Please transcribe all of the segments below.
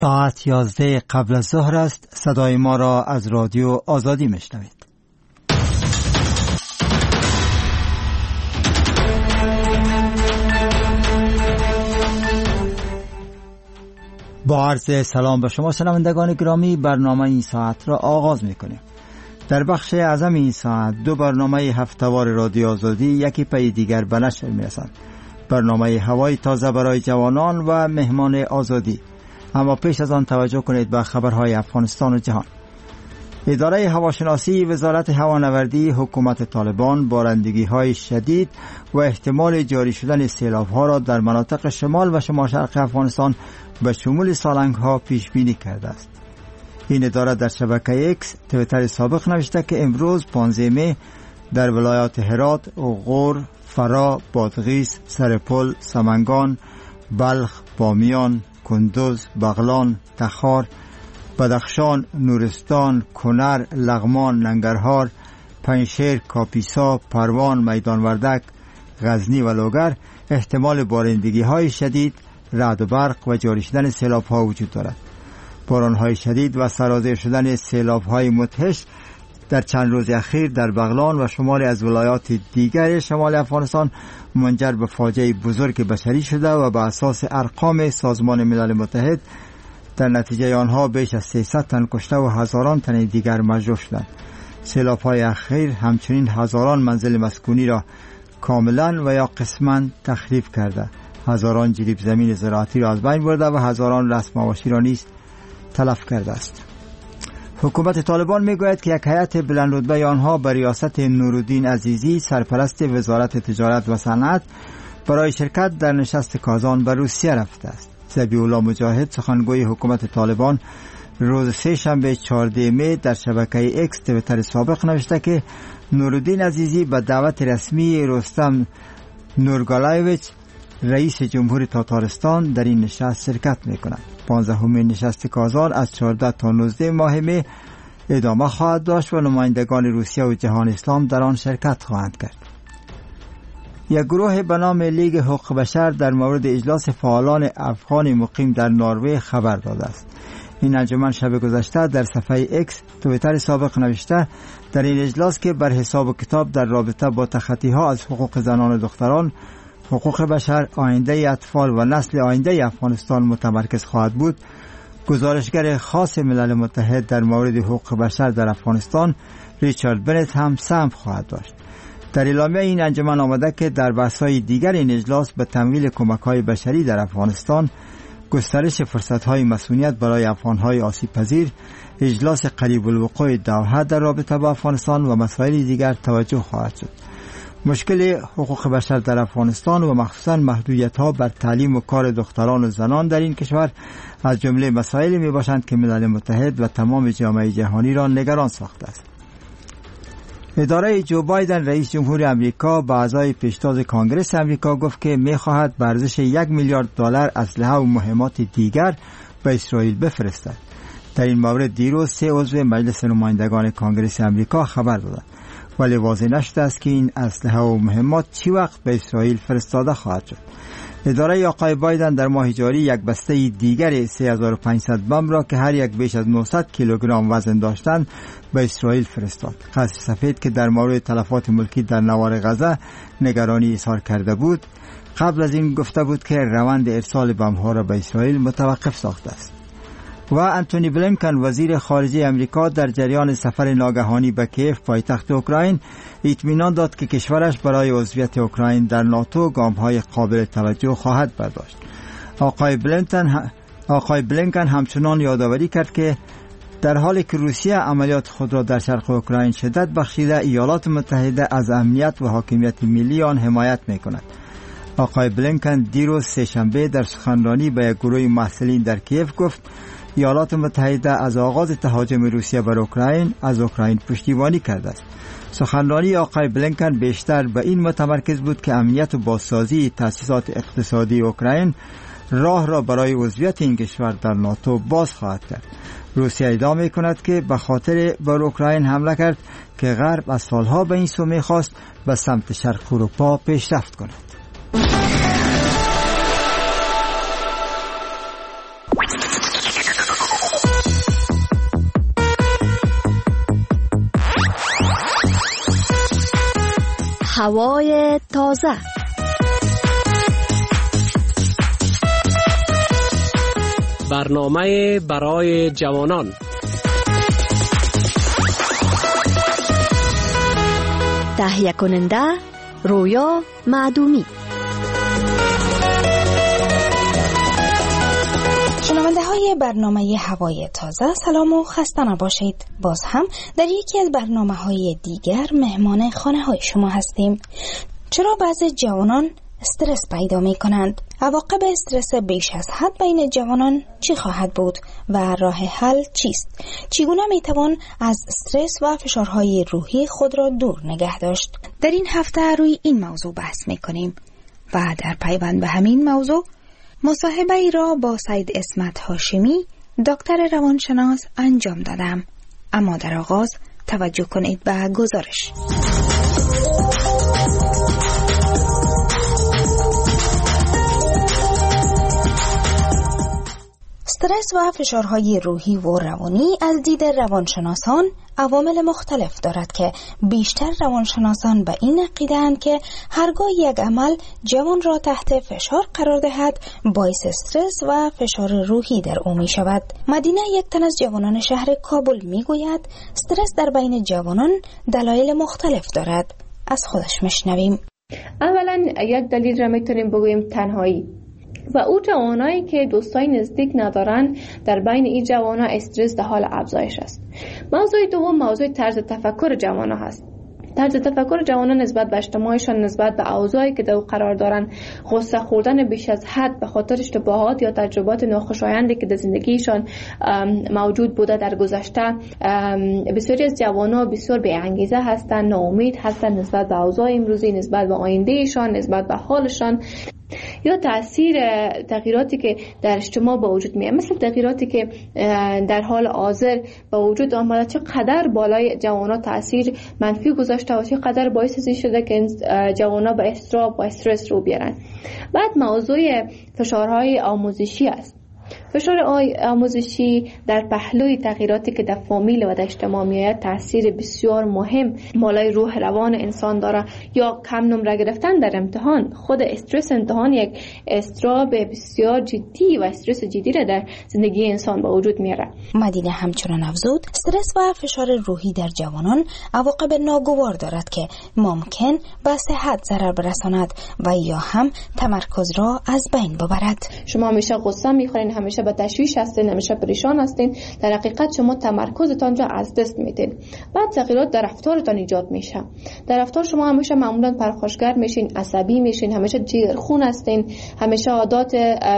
ساعت 11 قبل از ظهر است. صدای ما را از رادیو آزادی میشنوید. با عرض سلام به شما شنوندگان گرامی، برنامه این ساعت را آغاز میکنیم. در بخش اعظم این ساعت دو برنامه هفته‌وار رادیو آزادی یکی پی دیگر به نشر میرسند. برنامه هوای تازه برای جوانان و مهمان آزادی. اما پیش از آن توجه کنید به خبرهای افغانستان و جهان. اداره هواشناسی وزارت هوانوردی حکومت طالبان بارندگی‌های شدید و احتمال جاری شدن سیلاب‌ها را در مناطق شمال و شمال شرق افغانستان به شمول سالنگ‌ها پیش بینی کرده است. این اداره در شبکه ایکس توییتر سابق نوشته که امروز 15 می در ولایات هرات، غور، فرا، بادغیس، سرپل، سمنگان، بلخ، بامیان، کندوز، بغلان، تخار، بدخشان، نورستان، کنر، لغمان، ننگرهار، پنشیر، کاپیسا، پروان، میدان وردک، غزنی و لوگر احتمال بارندگی های شدید، رعد و برق و جاری شدن سیلاب ها وجود دارد. باران های شدید و سرازیر شدن سیلاب های مدهش در چند روز اخیر در بغلان و شمال از ولایات دیگر شمال افغانستان منجر به فاجعه بزرگ بشری شده و به اساس ارقام سازمان ملل متحد در نتیجه آنها بیش از 300 تن کشته و هزاران تن دیگر مجروح شدند. سیلاب‌های اخیر همچنین هزاران منزل مسکونی را کاملا و یا قسما تخریب کرده، هزاران جریب زمین زراعتی را از بین برده و هزاران رسم مواشی را نیز تلف کرده است. حکومت طالبان میگوید که یک هیئت بلند رتبه آنها به ریاست نورالدین عزیزی سرپرست وزارت تجارت و صنعت برای شرکت در نشست کازان به روسیه رفته است. ذبیح الله مجاهد سخنگوی حکومت طالبان روز سه شنبه 14 می در شبکه ایکس توییتر سابق نوشته که نورالدین عزیزی به دعوت رسمی رستم نورگالایویچ رئیس جمهور تاتارستان در این نشست شرکت می‌کند. 15مین نشست کازان از 14 تا 19 ماه می ادامه خواهد داشت و نمایندگان روسیه و جهان اسلام در آن شرکت خواهند کرد. یک گروه به نام لیگ حقوق بشر در مورد اجلاس فعالان افغان مقیم در نروژ خبر داده است. این انجمن شب گذشته در صفحه ایکس توییتر سابق نوشته در این اجلاس که بر حساب و کتاب در رابطه با تخطی‌ها از حقوق زنان و دختران، حقوق بشر، آینده اطفال و نسل آینده افغانستان متمرکز خواهد بود، گزارشگر خاص ملل متحد در مورد حقوق بشر در افغانستان ریچارد بنت هم سهم خواهد داشت. در اعلامیه این انجمن آمده که در بحث‌های دیگر این اجلاس به تمویل کمک‌های بشری در افغانستان، گسترش فرصت‌های مسئولیت برای افغان‌های آسیب‌پذیر، اجلاس قریب الوقوع دوحه در رابطه با افغانستان و مسائل دیگر توجه خواهد شد. مشکل حقوق بشر در افغانستان و مخصوصاً محدودیت‌ها بر تعلیم و کار دختران و زنان در این کشور از جمله مسائلی میباشند که ملل متحد و تمام جامعه جهانی را نگران ساخته است. اداره جو بایدن رئیس جمهور امریکا به اعضای پیشتاز کانگرس امریکا گفت که می‌خواهد به ارزش 1 میلیارد دلار اسلحه و مهمات دیگر به اسرائیل بفرستد. در این مورد دیروز 3 عضو مجلس نمایندگان کانگرس امریکا خبر دادند، ولی واضح نشده است که این اسلحه و مهمات چی وقت به اسرائیل فرستاده خواهد شد. اداره آقای بایدن در ماه جاری یک بسته دیگر 3500 بم را که هر یک بیش از 900 کیلوگرم وزن داشتند به اسرائیل فرستاد. قصر سفید که در مورد تلفات ملکی در نوار غزه نگرانی اظهار کرده بود، قبل از این گفته بود که روند ارسال بم‌ها را به اسرائیل متوقف ساخته است. و انتونی بلینکن وزیر خارجه امریکا در جریان سفر ناگهانی به کیف پایتخت اوکراین اطمینان داد که کشورش برای عضویت اوکراین در ناتو گام‌های قابل توجه خواهد برداشت. آقای بلینکن همچنان یادآوری کرد که در حالی که روسیه عملیات خود را در شرق اوکراین شدت بخشیده، ایالات متحده از امنیت و حاکمیت ملی آن حمایت می‌کند. آقای بلینکن دیروز سه‌شنبه در سخنرانی به یک گروه مسئولین در کیف گفت ایالات متحده از آغاز تهاجم روسیه بر اوکراین از اوکراین پشتیبانی کرده است. سخنرانی آقای بلینکن بیشتر به این متمرکز بود که امنیت و بازسازی تأسیسات اقتصادی اوکراین راه را برای عضویت این کشور در ناتو باز خواهد کرد. روسیه ادعا می‌کند که به خاطر بر اوکراین حمله کرد که غرب از سالها به این سو می‌خواست به سمت شرق اروپا پیشرفت کند. هوای تازه. برنامه برای جوانان. تهیه کننده رویا معدومی. شنونده های برنامه هوای تازه، سلام و خسته نباشید. باز هم در یکی از برنامه های دیگر مهمان خانه های شما هستیم. چرا بعضی جوانان استرس پیدا می کنند؟ عواقب استرس بیش از حد بین جوانان چی خواهد بود و راه حل چیست؟ چگونه می توان از استرس و فشارهای روحی خود را دور نگه داشت؟ در این هفته روی این موضوع بحث می کنیم و در پیوند به همین موضوع مصاحبه ای را با سید اسمت هاشمی، دکتر روانشناس انجام دادم. اما در آغاز توجه کنید به گزارش. استرس و فشارهای روحی و روانی از دید روانشناسان عوامل مختلف دارد که بیشتر روانشناسان به این عقیده‌اند که هرگاه یک عمل جوان را تحت فشار قرار دهد باعث استرس و فشار روحی در او می شود. مدینه، یک تن از جوانان شهر کابل می گوید استرس در بین جوانان دلایل مختلف دارد. از خودش میشنویم. اولا یک دلیل را میتونیم بگوییم تنهایی و او جوانایی که دوستای نزدیک ندارن. در بین این جوانا استرس در حال افزایش است. موضوع دوم موضوع طرز تفکر جوانا هست. طرز تفکر جوانان نسبت به اجتماعشان، نسبت به اوضاعی که در او قرار دارن، غصه خوردن بیش از حد به خاطر اشتباهات یا تجربات ناخوشایندی که در زندگیشان موجود بوده در گذشته. بسیاری از جوانان بسیار بی انگیزه هستند، ناامید هستند نسبت به اوضاع امروزی، نسبت به آیندهشان، نسبت به حالشان، یا تأثیر تغییراتی که در اجتماع با وجود میاد، مثل تغییراتی که در حال حاضر با وجود آمده چقدر بالای جوانا تأثیر منفی گذاشته و چقدر باعث شده که جوانا به اضطراب و استرس رو بیارن. بعد موضوع فشارهای آموزشی است. فشار آموزشی در پهلوی تغییراتی که در فامیل و در اجتماع میآید تاثیر بسیار مهم بالای روح روان انسان داره. یا کم نمره گرفتن در امتحان، خود استرس امتحان یک اضطراب بسیار جدی و استرس جدی را در زندگی انسان به وجود میاره. مدینه همچنان افزود استرس و فشار روحی در جوانان عواقب ناگوار دارد که ممکن به صحت ضرر برساند و یا هم تمرکز را از بین ببرد. شما همیشه غصه میخورین، همیشه به تشویش هستین، همیشه پریشان هستین، در حقیقت شما تمرکزتان را از دست میدین. بعد تغییرات در رفتارتان ایجاد میشه. در رفتار شما همیشه معمولا پرخاشگر میشین، عصبی میشین، همیشه جیگرخون هستین، همیشه عادات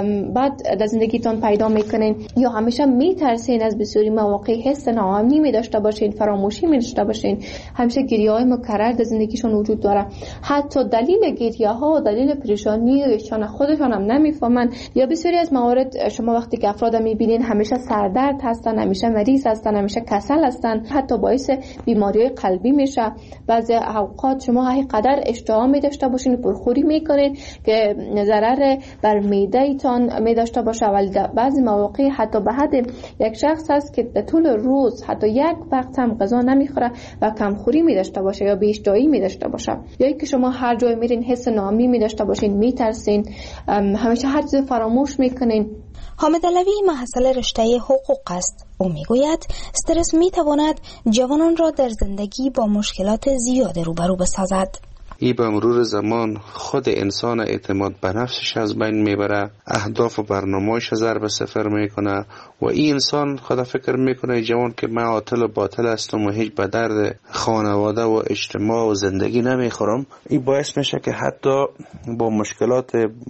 بد در زندگیتان پیدا میکنین، یا همیشه میترسین از بسیاری مواقع، حس ناامنی میداشته باشین، فراموشی میداشته باشین، همیشه گریه‌های مکرر در زندگیشون وجود داره. حتی دلیل گریه‌ها و دلیل پریشانیشان خودشان هم نمیفهمن. یا بسیاری از موارد شما وقتی که افراد میبینین همیشه سردرد هستن، همیشه مریض هستن، همیشه کسل هستن، حتی باعث بیماری‌های قلبی میشه. بعضی اوقات شما هر قدر اشتها می‌داشته باشین، پرخوری میکنین که ضرر بر معده ایتان می‌داشته باشه. ولی بعضی مواقع حتی به حد یک شخص هست که در طول روز حتی یک وقت هم غذا نمیخوره و کمخوری می‌داشته باشه یا بی‌اشتهایی می‌داشته باشه. یا اینکه شما هر جای میرین حس ناامنی می‌داشته باشین، میترسین، همیشه هر چیز فراموش میکنین. حامد علوی محصل رشته حقوق است. او میگوید استرس میتواند جوانان را در زندگی با مشکلات زیاد روبرو بسازد. ای به مرور زمان خود انسان اعتماد به نفسش از بین میبره، اهداف و برنامه‌اش ضرب صفر میکنه و این انسان خود فکر میکنه جوان که من عاطل و باطل هستم و هیچ به درد خانواده و اجتماع و زندگی نمیخورم. این باعث میشه که حتی با مشکلات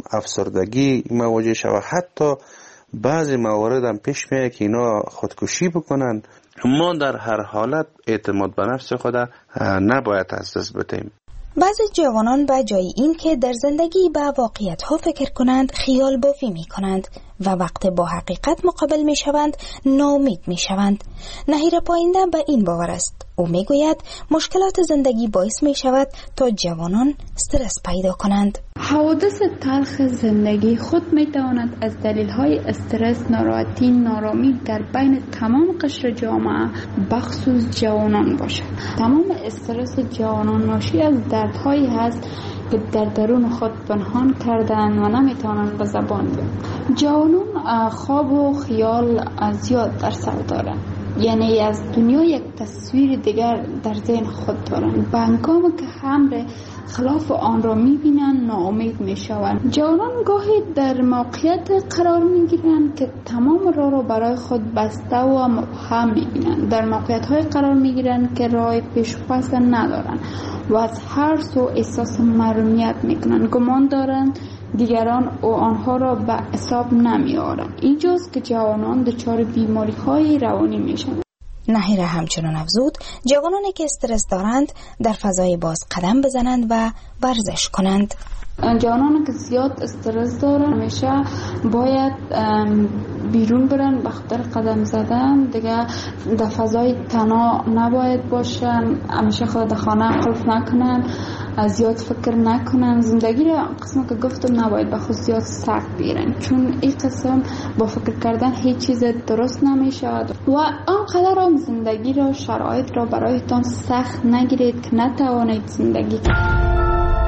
افسردگی مواجه شود. حتی بعضی موارد هم پیش میاد که اینا خودکشی بکنن. ما در هر حالت اعتماد به نفس خود نباید از دست بدیم. بعضی جوانان به جای این که در زندگی به واقعیت‌ها فکر کنند خیال بافی می‌کنند و وقت با حقیقت مقابل می‌شوند ناامید می‌شوند. نهیر پاینده به این باور است او میگوید مشکلات زندگی باعث می شود تا جوانان استرس پیدا کنند. حوادث تلخ زندگی خود می تواند از دلیل‌های استرس، ناراحتی، نارامی در بین تمام قشر جامعه بخصوص جوانان باشد. تمام استرس جوانان ناشی از دردهایی هست که در درون خود پنهان کردن و نمیتوانند به زبان بیارند. جوانان خواب و خیال زیاد در سر دارند، یعنی از دنیا یک تصویر دیگر در ذهن خود دارند. به هنگامی که امر خلاف آن را میبینند ناامید میشوند. جوانان گاهی در موقعیت قرار میگیرند که تمام راه را برای خود بسته و مبهم میبینند. در موقعیت های قرار میگیرند که راه پیش و پس ندارند و از هر سو احساس محرومیت میکنند. گمان دارند دیگران و آنها را به حساب نمیآورند. اینجاست که جوانان دچار بیماری‌های روانی میشوند. نهیره همچنان افزود جوانانی که استرس دارند در فضای باز قدم بزنند و ورزش کنند. جوانانی که زیاد استرس دارن همیشه باید بیرون برن به خاطر قدم زدن، دیگه در فضای تنها نباید باشن، همیشه خود در خانه قفل نکنن، زیاد فکر نکنن. زندگی را قسم که گفتم نباید به خود زیاد سخت بگیرن، چون این قسم با فکر کردن هیچ چیز درست نمیشه و آنقدر هم زندگی را شرایط را برایتان سخت نگیرید که نتوانید زندگی کنید.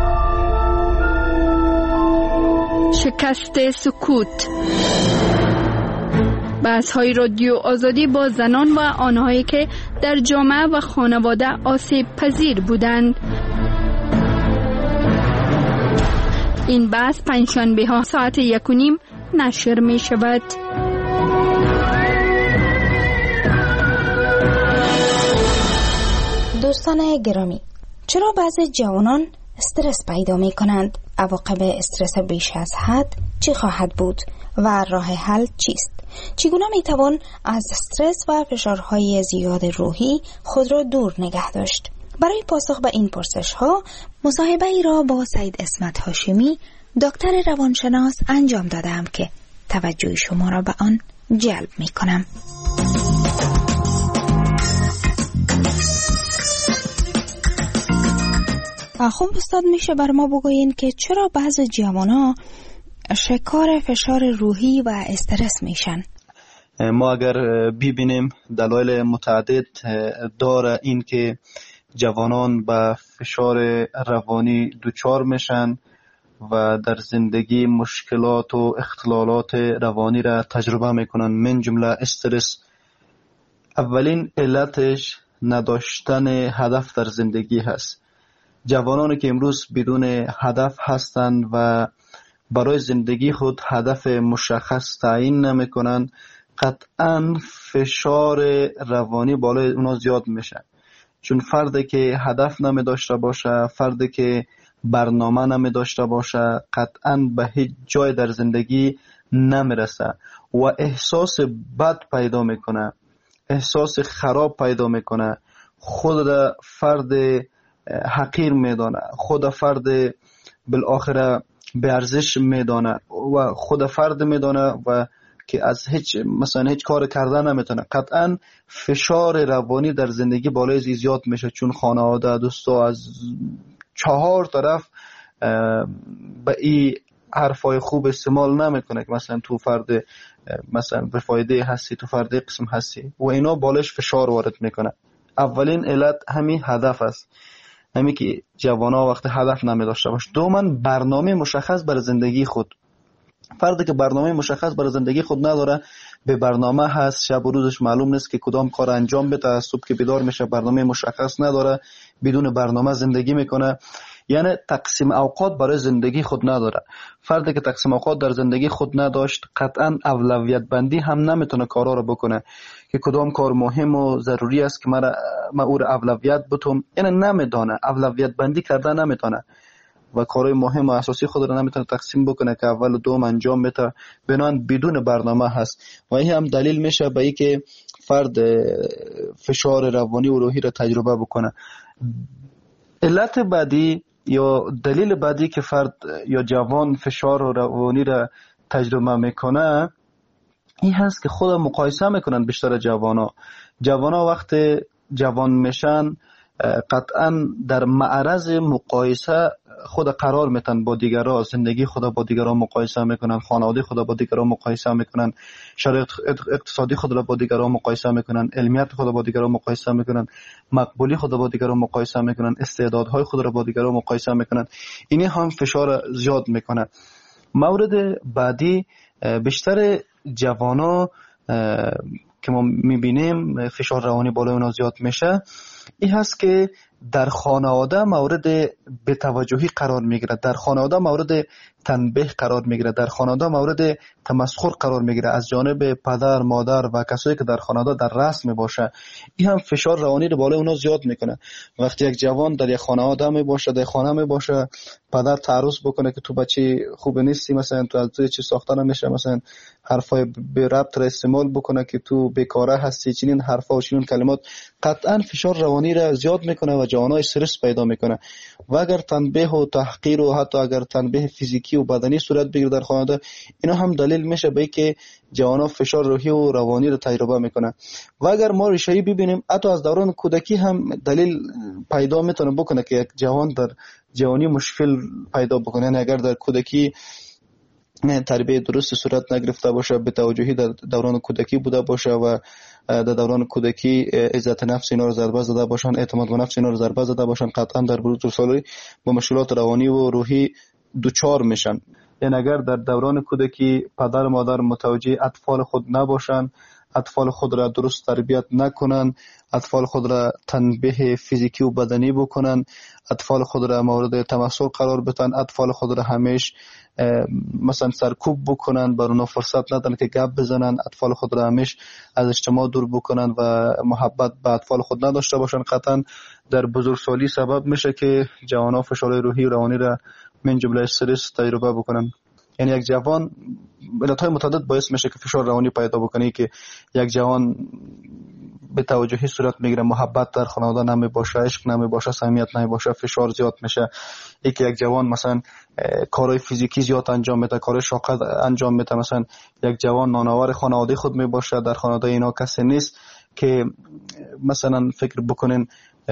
شکست سکوت. بحث‌های رادیو آزادی با زنان و آنهایی که در جامعه و خانواده آسیب پذیر بودند. این بحث پنجشنبه ها ساعت 1:30 نشر می شود. دوستان گرامی، چرا بعضی جوانان استرس پیدا می کنند؟ عواقب استرس بیش از حد چی خواهد بود و راه حل چیست؟ چگونه می توان از استرس و فشارهای زیاد روحی خود را دور نگه داشت؟ برای پاسخ به این پرسش ها مصاحبه ای را با سید اسمت هاشمی دکتر روانشناس انجام دادم که توجه شما را به آن جلب می کنم. خب استاد، میشه بر ما بگوین که چرا بعض جوانان شکار فشار روحی و استرس میشن؟ ما اگر ببینیم دلایل متعدد داره این که جوانان به فشار روانی دچار میشن و در زندگی مشکلات و اختلالات روانی را تجربه میکنن، من جمله استرس. اولین علتش نداشتن هدف در زندگی هست. جوانانی که امروز بدون هدف هستند و برای زندگی خود هدف مشخص تعیین نمیکنن، قطعاً فشار روانی بالای اونا زیاد میشه. چون فردی که هدف نمی داشته باشه، فردی که برنامه نمی داشته باشه، قطعاً به هیچ جای در زندگی نمیرسه و احساس بد پیدا میکنه، احساس خراب پیدا میکنه، خود را فرد حقیر میدانه، خود فرد بالاخره به ارزش میدانه و خود فرد میدانه و که از هیچ کار کردن نمیتونه. قطعا فشار روانی در زندگی بالای زیاد میشه، چون خانواده، دوستا از 4 طرف به این حرفای خوب استعمال نمیکنه که مثلا تو فرد به فایده هستی، تو فرد قسم هستی و اینا بالش فشار وارد میکنه. اولین علت همین هدف است، همین که جوانا وقت هدف نمی داشته باشه. دوماً برنامه مشخص برای زندگی خود. فردی که برنامه مشخص برای زندگی خود نداره، به برنامه هست، شب و روزش معلوم نیست که کدام کار انجام بده، صبح که بیدار میشه برنامه مشخص نداره، بدون برنامه زندگی میکنه، یعنی تقسیم اوقات برای زندگی خود نداره. فردی که تقسیم اوقات در زندگی خود نداشت، قطعا اولویت بندی هم نمیتونه کارا رو بکنه که کدام کار مهم و ضروری است که من او رو اولویت بتونم، یعنی نمیدونه، اولویت بندی کردن نمیتونه و کارهای مهم و اساسی خود رو نمیتونه تقسیم بکنه که اول و دوم انجام بده، بنابراین بدون برنامه هست و این هم دلیل میشه به اینکه فرد فشار روانی و روحی رو تجربه بکنه. علت بعدی یا دلیل بعدی که فرد یا جوان فشار روانی را تجربه میکنه این هست که خود مقایسه میکنن. بیشتر جوانا وقت جوان میشن قطعا در معرض مقایسه خود قرار میتن با دیگران، زندگی خود با دیگران مقایسه میکنن، خانواده خود با دیگران مقایسه میکنن، شرایط اقتصادی خود را با دیگران مقایسه میکنن، علمیت خود با دیگران مقایسه میکنن، مقبولی خود با دیگران مقایسه میکنن، استعدادهای خود را با دیگران مقایسه میکنن. این هم فشار زیاد میکنه. مورد بعدی بیشتر جوانا که ما میبینیم فشار روانی بالای اونا زیاد میشه، این هست که در خانواده مورد بی‌توجهی قرار میگیره، در خانواده مورد تنبیه قرار میگیره، در خانواده مورد تمسخر قرار میگیره از جانب پدر، مادر و کسایی که در خانواده در رأس میباشه. این هم فشار روانی رو بالای اونا زیاد میکنه. وقتی یک جوان در یک خانواده میباشه، در خانه میباشه، پدر تعرض بکنه که تو بچه خوب نیستی، مثلا تو از تو چی ساخته نمیشه، مثلا حرفای بی ربط را استعمال بکنه که تو بیکاره هستی، چنین حرفا و چنین کلمات، قطعا فشار روانی را زیاد میکنه و جوانای استرس پیدا میکنه. و اگر تنبیه و تحقیر و حتی اگر تنبیه فیزیکی و بدنی صورت بگیره در خانواده، اینا هم دلیل میشه به اینکه جوانا فشار روحی و روانی رو تجربه میکنه. و اگر ما ریشه‌ای ببینیم، حتی از دوران کودکی هم دلیل پیدا میتونه بکنه که یک جوان در جوانی مشکل پیدا بکنه. یعنی اگر در کودکی تربیت درست صورت نگرفته باشه، به توجهی در دوران کودکی بوده باشه و در دوران کودکی عزت نفس اینا رو ضربه زده باشن، اعتماد به نفس اینا رو ضربه زده باشن، قطعا در بزرگسالی با مشکلات روانی و روحی دوچار میشن. یعنی اگر در دوران کودکی پدر مادر متوجه اطفال خود نباشن، اطفال خود را درست تربیت نکنن، اطفال خود را تنبیه فیزیکی و بدنی بکنن، اطفال خود را مورد تمسخر قرار بدن، اطفال خود را همیشه مثلا سرکوب بکنن، بر اونا فرصت ندن که گپ بزنن، اطفال خود را همیشه از اجتماع دور بکنن و محبت به اطفال خود نداشته باشن، قطعا در بزرگسالی سبب میشه که جوانان فشار روحی و روانی را من جمله استرس تجربه بکنن. یعنی یک جوان علتهای متعدد باعث میشه که فشار روانی پیدا بکنه، که یک جوان به توجهی صورت میگیره، محبت در خانواده نمی باشه، عشق نمی باشه، صمیمیت نمی باشه، فشار زیاد میشه. یک جوان مثلا کارهای فیزیکی زیاد انجام میده، کارهای شاق انجام میده، مثلا یک جوان نانآور خانواده خود می باشه، در خانواده اینا کسی نیست که مثلا فکر بکنین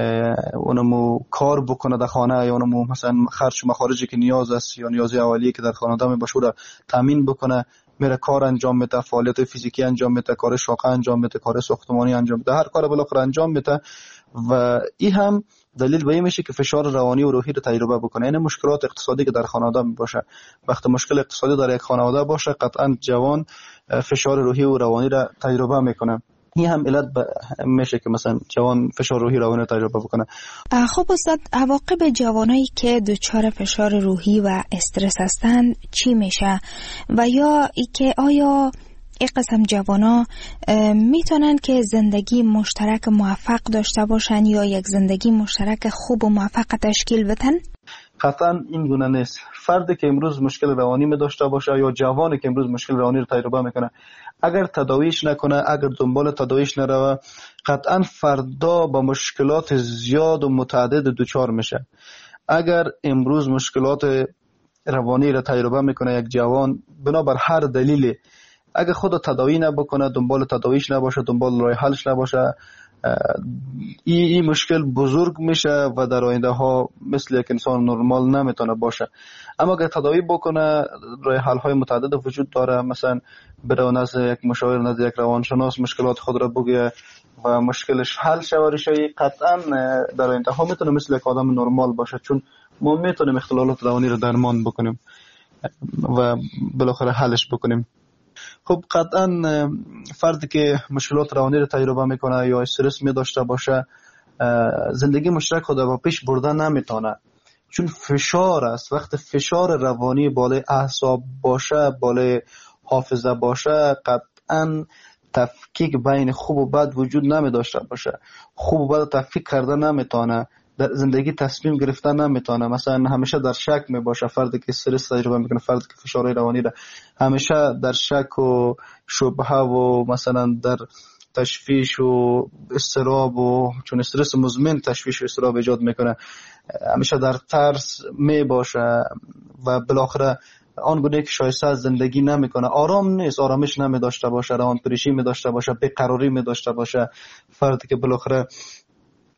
اونمو کار بکنه در خانه، یا اونمو مثلا خرج و مخارجی که نیاز است یا نیازی اولیه که در خانواده می باشه را تامین بکنه، میره کار انجام میده، فعالیت فیزیکی انجام میده، کار شاقه انجام میده، کار ساختمانی انجام میده، هر کار بالاخره انجام میده. و این هم دلیل به این میشه که فشار روانی و روحی رو تجربه بکنه. یعنی مشکلات اقتصادی که در خانواده باشه، وقتی مشکل اقتصادی در یک خانواده باشه، قطعا جوان فشار روحی و روانی رو تجربه میکنه. این هم علت میشه که مثلا جوان فشار روحی روانی رو تجربه بکنه. خب استاد، عواقب جوانایی که دچار فشار روحی و استرس هستند چی میشه؟ و یا ای که آیا این قسم جوانا میتونن که زندگی مشترک موفق داشته باشن یا یک زندگی مشترک خوب و موفق تشکیل بدن؟ قطعا این گونه نیست. فردی که امروز مشکل روانی می داشته باشه یا جوانی که امروز مشکل روانی رو تجربه میکنه، اگر تداویش نکنه، اگر دنبال تداویش نروه، قطعا فردا با مشکلات زیاد و متعدد دوچار میشه. اگر امروز مشکلات روانی رو تجربه میکنه یک جوان بنابر هر دلیلی، اگر خود تداوی نبکنه، دنبال تداویش نباشه، دنبال راه حلش نباشه، این مشکل بزرگ میشه و در آینده ها مثل یک انسان نرمال نمیتونه باشه. اما اگر تداوی بکنه، راه حل های متعدد وجود داره، مثلا بره نزد یک مشاور، نزد یک روانشناس مشکلات خود را بگه و مشکلش حل شود، قطعا در آینده ها میتونه مثل یک آدم نرمال باشه، چون ما میتونیم اختلالات روانی رو درمان بکنیم و بالاخره حلش بکنیم. خب قطعا فردی که مشکلات روانی رو تجربه میکنه یا استرس می داشته باشه، زندگی مشترک خود با پیش بردن نمیتونه، چون فشار است. وقت فشار روانی بالای اعصاب باشه، بالای حافظه باشه، قطعا تفکیک بین خوب و بد وجود نمی داشته باشه. خوب و بد تفکیک کرده نمیتونه، در زندگی تصمیم گرفتن نمیتونه. مثلا همیشه در شک می باشه. فردی که استرس تجربه میکنه، فردی که فشار روانی را همیشه در شک و شبهه و مثلا در تشویش و اضطراب، و چون استرس مزمن تشویش و اضطراب ایجاد میکنه، همیشه در ترس می باشه و بالاخره آنگونه که شایسته از زندگی نمیکنه، آرام نیست، آرامش نمی داشته باشه، روان پریشی می داشته باشه، بیقراری می داشته باشه. فردی که بالاخره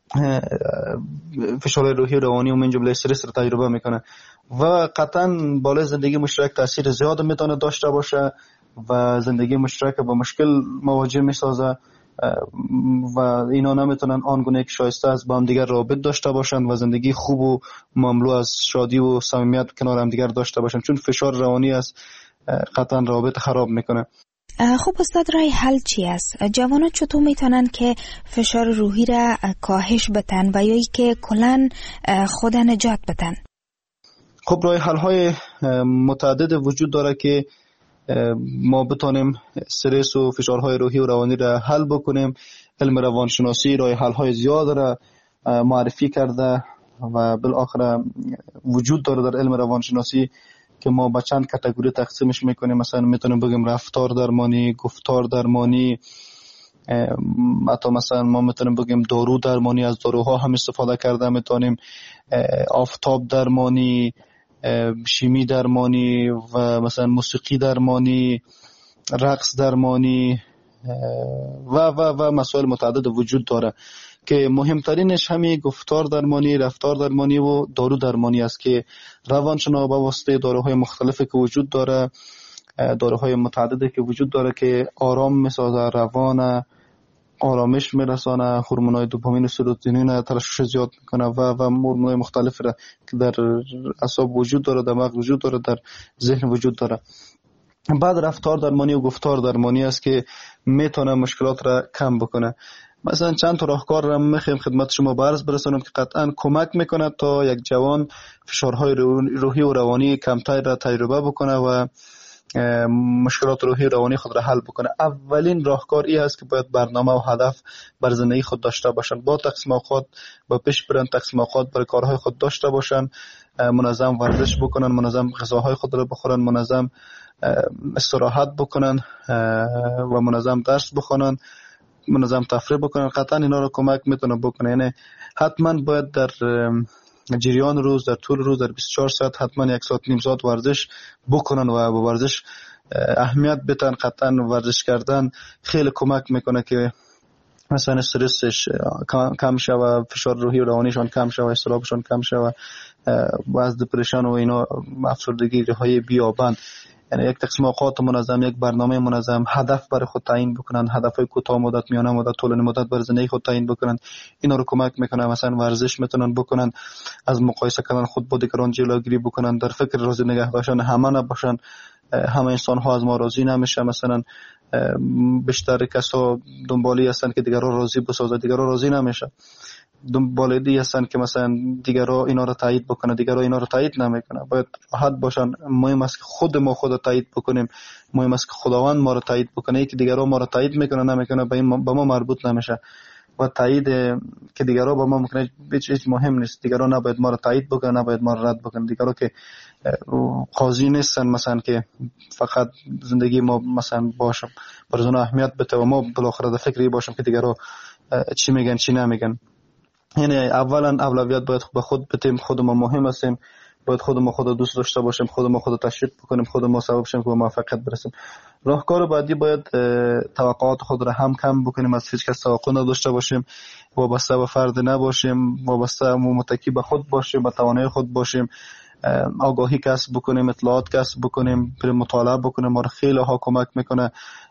فشار روحی و روانی و من جمله استرس رو تجربه میکنه و قطعا بالای زندگی مشترک تاثیر زیاد میتونه داشته باشه و زندگی مشترک با مشکل مواجه میسازه و اینا نمیتونن آنگونه که شایسته از با هم دیگر رابط داشته باشن و زندگی خوب و مملو از شادی و صمیمیت کنار هم دیگر داشته باشن، چون فشار روانی است قطعا رابط خراب میکنه. خب استاد، راه حل چی است؟ جوانان چطور میتونن که فشار روحی را کاهش بدن و یا که کلن خود نجات بدن؟ خب راه حل های متعدد وجود داره که ما بتونیم استرس و فشارهای روحی و روانی را حل بکنیم. علم روانشناسی راه حل های زیاد را معرفی کرده و بالاخره وجود داره در علم روانشناسی که ما به چند کاتگوری تقسیمش میکنیم. مثلا میتونیم بگیم رفتار درمانی، گفتار درمانی، حتی مثلا ما میتونیم بگیم دارو درمانی، از داروها هم استفاده کرده میتونیم، آفتاب درمانی، شیمی درمانی و مثلا موسیقی درمانی، رقص درمانی و مسائل متعدد وجود داره که مهمترینش همین گفتار درمانی، رفتار درمانی و دارو درمانی است که روانشناس با واسطه داروهای مختلفی که وجود داره، داروهای متعددی که وجود داره که آرام میسازه، روان آرامش میرسانه، هورمونای دوپامین و سروتونین ترشح زیاد میکنه و هورمونای مختلفی را که در اعصاب وجود داره، دماغ وجود داره، در ذهن وجود داره. بعد رفتار درمانی و گفتار درمانی است که میتونه مشکلات را کم بکنه. مثلا چند تا راهکار را میخوایم خدمت شما عرض برسونم که قطعا کمک میکنه تا یک جوان فشارهای روحی و روانی کمتر را تجربه بکنه و مشکلات روحی و روانی خود را حل بکنه. اولین راهکار این است که باید برنامه و هدف بر زندگی خود داشته باشن، با تقسیم اوقات با پیش برن، تقسیم اوقات برای کارهای خود داشته باشن، منظم ورزش بکنن، منظم غذاهای خود را بخورن، منظم استراحت بکنن و منظم درس بخونن، منظم تفریح بکنن. قطعا اینا رو کمک میتونه بکنه. یعنی حتما باید در جریان روز، در طول روز، در 24 ساعت حتما 1 ساعت نیم ساعت ورزش بکنن و با ورزش اهمیت بدن. قطعا ورزش کردن خیلی کمک میکنه که مثلا استرسش کم شوه، فشار روحی و روانیشان کم شوه، اضطرابشان کم شوه و از دپرشن و اینا افسردگی های بیابند. یعنی یک تقسیم اوقات منظم، یک برنامه منظم، هدف برای خود تعیین بکنن، هدفهای کوتاه مدت، میانه مدت، طولانی مدت برای زندگی خود تعیین بکنن. اینا رو کمک میکنه. مثلا ورزش میتونن بکنن، از مقایسه کردن خود با دیگران جلوگیری بکنن، در فکر راضی نگه داشتن همه نباشن. همه انسان ها از ما راضی نمیشه. مثلا بیشتر کسا دنبالی هستن که دیگران راضی بسازه، دیگران راضی نمیشه. دنبالی هستن که مثلا دیگران اینا رو تایید بکنه، دیگران اینا رو تایید نمیکنه. باید حد باشن. مهم است که خود ما خود تایید بکنیم، مهم است که خداوند ما رو تایید بکنه. یکی دیگران ما رو تایید میکنه نمیکنه به ما مربوط نمیشه و تایید که دیگران با ما میکنه هیچ مهم نیست. دیگران نباید ما رو تایید بکنه، نباید ما رو رد بکنه. دیگران که قاضی نیستن مثلا که فقط زندگی ما مثلا باشم برای اون اهمیت بده و ما بالاخره در فکری باشم که دیگران چی میگن چی نمیگن. یعنی اولا اولویت باید به خود بدیم. خود ما مهم هستیم، باید خود ما خود دوست داشته باشیم، خود ما خود تشویق بکنیم، خود ما سبب شیم که به موفقیت برسیم. راهکار بعدی باید توقعات خود را هم کم بکنیم، از هیچ کس توقع نداشته باشیم، وابسته به فرد نباشیم، وابسته متکی به خود باشیم، به توانایی خود باشیم، آگاهی کسب بکنیم، اطلاعات کسب بکنیم، مطالعه بکنیم. ما را خیلی ها کمک میکنه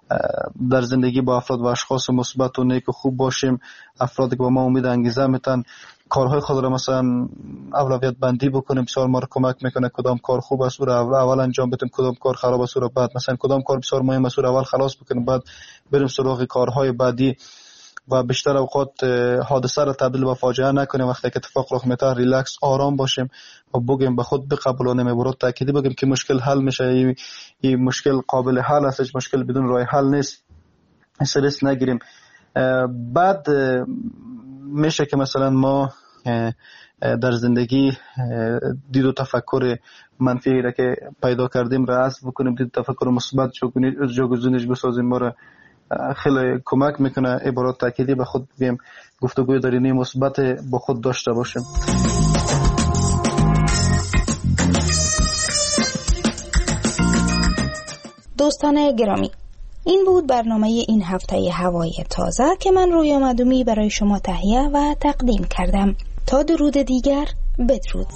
در زندگی با افراد و اشخاص مثبت و نیک و خوب باشیم. افرادی که با ما امید انگیزه میتن، کارهای خود را مثلا اولویت بندی بکنیم، بسیار ما را کمک میکنه. کدام کار خوب است او را اول انجام بدیم، کدام کار خراب است او را بعد. مثلا کدام کار بسیار مهم است او را اول خلاص بکنیم، بعد بریم سراغ کارهای بعدی. و بیشتر اوقات حادثه را تبدیل به فاجعه نکنیم. وقتی که اتفاق رخ میده ریلکس، آرام باشیم و بگیم به خود بقبولانیم، برات تأکیدی بگیم که مشکل حل میشه، این مشکل قابل حل است، هیچ مشکل بدون راه حل نیست. استرس نگیریم. بعد میشه که مثلا ما در زندگی دید و تفکر منفی را که پیدا کردیم را حذف بکنیم، دید و تفکر مثبت جاگزینش بسازیم. ما را خیلی کمک میکنه. عبارات تأکیدی به خود بگیم، گفتگوی درونی مثبت با خود داشته باشیم. دوستان گرامی، این بود برنامه این هفته هوای تازه که من رویا معدومی برای شما تهیه و تقدیم کردم. تا درود دیگر، بدرود.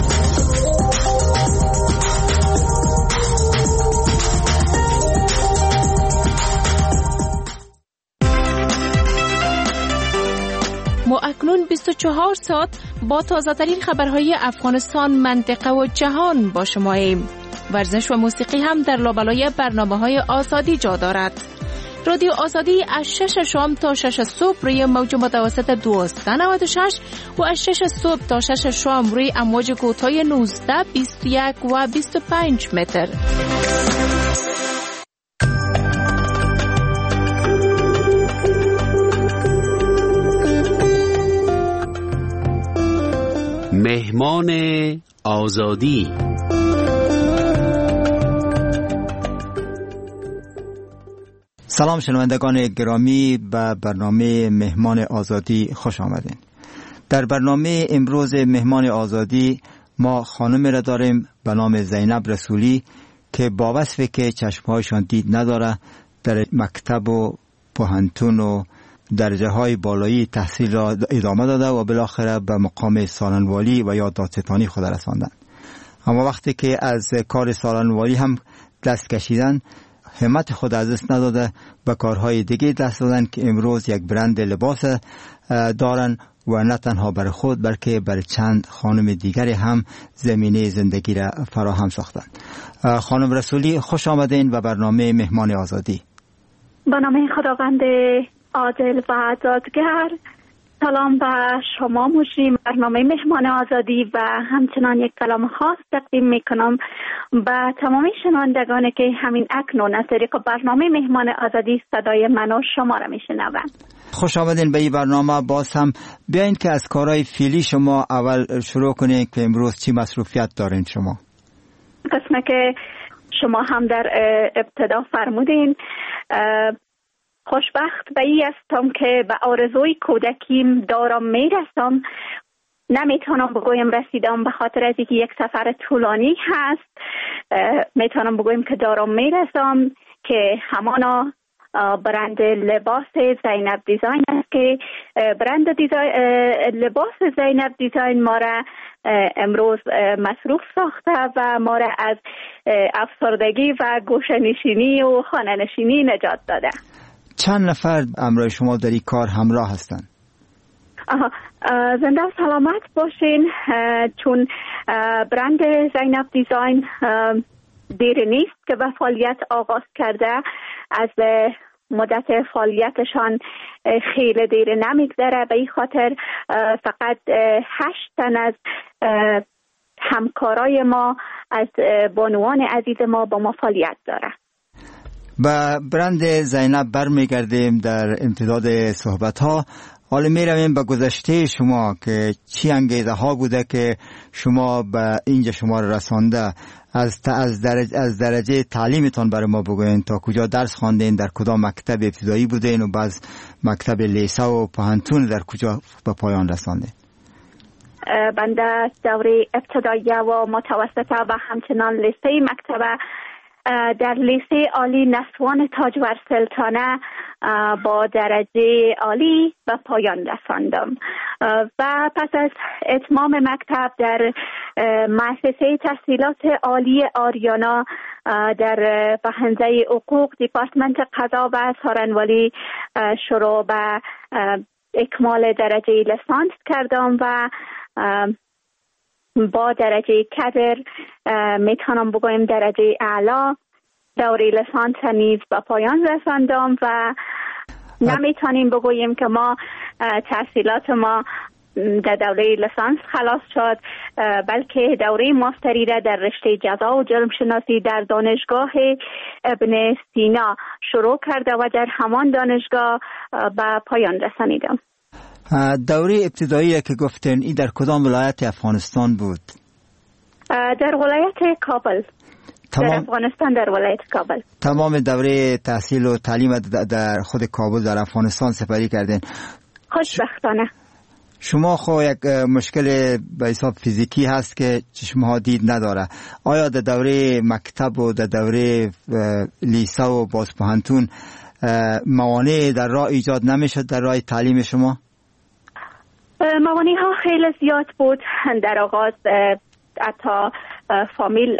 ما اکنون 24 ساعت با تازه‌ترین خبرهای افغانستان، منطقه و جهان با شماییم. ورزش و موسیقی هم در لابلای برنامه‌های آزادی جا دارد. رادیو آزادی از 6 شام تا 6 صبح روی موج متوسط 1296 و از 6 صبح تا 6 شام روی امواج کوتاه 19، 21 و 25 متر. مهمان آزادی. سلام شنوندگان گرامی، به برنامه مهمان آزادی خوش آمدین. در برنامه امروز مهمان آزادی ما خانمی را داریم به نام زینب رسولی که با وصفی که چشمهایشان دید نداره، در مکتب و پوهنتون و درجه های بالایی تحصیل را ادامه داده و بالاخره به مقام سالنوالی و یا دادستانی خود رساندند. اما وقتی که از کار سالنوالی هم دست کشیدن، همت خود از دست نداده، به کارهای دیگه دست دادن که امروز یک برند لباس دارن و نه تنها برای خود بلکه برای چند خانم دیگری هم زمینه زندگی را فراهم ساختن. خانم رسولی خوش آمدین به برنامه مهمان آزادی. به نام خداوند عادل و دادگر، سلام به شما مجری برنامه مهمان آزادی و همچنان یک کلام خاص تقدیم میکنم به تمام شنوندگانی که همین اکنون از طریق برنامه مهمان آزادی صدای من و شما را میشنوند. خوش آمدین به این برنامه. باز هم بیاین که از کارهای فعلی شما اول شروع کنین که امروز چی مصروفیت دارین شما؟ قسمه که شما هم در ابتدا فرمودین، خوشبخت به این هستم که به آرزوی کودکیم دارم میرسم. نمیتونم بگویم رسیدم به خاطر از اینکه یک سفر طولانی هست. میتونم بگویم که دارم میرسم که همانا برند لباس زینب دیزاین است که برند لباس زینب دیزاین ما را امروز مصروف ساخته و ما را از افسردگی و گوشه‌نشینی و خانه‌نشینی نجات داده. چند نفر همراه شما در این کار همراه هستند؟ زنده و سلامت باشین. چون برند زینب دیزاین دیر نیست که به فعالیت آغاز کرده، از مدت فعالیتشان خیلی دیر نمیگذره. به این خاطر فقط 8 تن از همکارای ما، از بانوان عزیز ما با ما فعالیت داره. با برند زینب برمیگردیم در امتداد صحبت ها. حالا میرویم به گذشته شما که چی انگیزه ها بوده که شما به اینجا شما را رسانده. از درجه تعلیمتان برای ما بگوین، تا کجا درس خواندین، در کدام مکتب ابتدایی بودین و بعد مکتب لیسه و پوهنتون در کجا به پایان رساندین؟ بنده دوره ابتدایی و متوسطه و همچنان لیسه مکتبه در لیسه عالی نسوان تاجور سلطانه با درجه عالی به پایان رساندم و پس از اتمام مکتب در مؤسسه تحصیلات عالی آریانا در حوزه حقوق دیپارتمنت قضا و سارنوالی شروع به اکمال درجه لیسانس کردم و با درجه کدر میتونم بگویم درجه اعلا دوره لیسانس نیز به پایان رساندم و نمیتونیم بگوییم که ما تحصیلات ما در دوره لیسانس خلاص شد، بلکه دوره ماستری را در رشته جزا و جرم شناسی در دانشگاه ابن سینا شروع کرده و در همان دانشگاه به پایان رسانیدم. دوره ابتدایی که گفتین این در کدام ولایت افغانستان بود؟ در ولایت کابل. در افغانستان در ولایت کابل. تمام دوره تحصیل و تعلیم در خود کابل در افغانستان سپری کردین؟ خوشبختانه. شما خو یک مشکل به حساب فیزیکی هست که چشمها دید نداره. آیا در دوره مکتب و در دوره لیسه و بازپهنتون موانع در راه ایجاد نمیشد در راه تعلیم شما؟ موانع ها خیلی زیاد بود. در آغاز حتی فامیل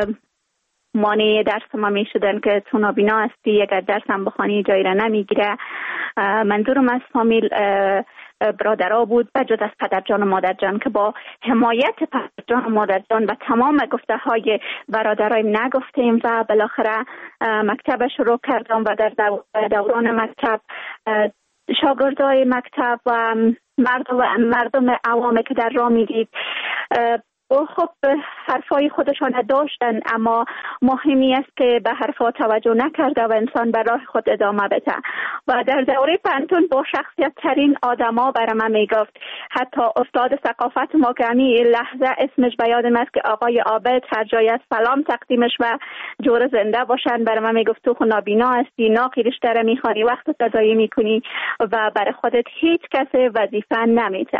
مانع درس ما می شدن که تو نابینا هستی، اگر درس هم بخوانی جایی را نمیگیره. منظورم از فامیل برادرها بود بجز از پدرجان و مادرجان که با حمایت پدرجان و مادرجان و تمام گفته های برادرایم نگفتیم و بالاخره مکتب شروع کردم و در دوران مکتب شاگردای مکتب و مردم عوامی که در راه میدید خب حرفای خودشان داشتن، اما مهمی است که به حرفا توجه نکرده و انسان به راه خود ادامه بده. و در دوره پانتون با شخصیت ترین آدما برای من میگفت، حتی استاد ثقافت ما که همین لحظه اسمش به یادم است که آقای عابد، هر جای از سلام تقدیمش و جور زنده باشن، برای من میگفت تو نابینا هستی، ناقی رشته را میخوانی، وقت تضایع میکنی و برای خودت هیچ کس وظیفه نمیده.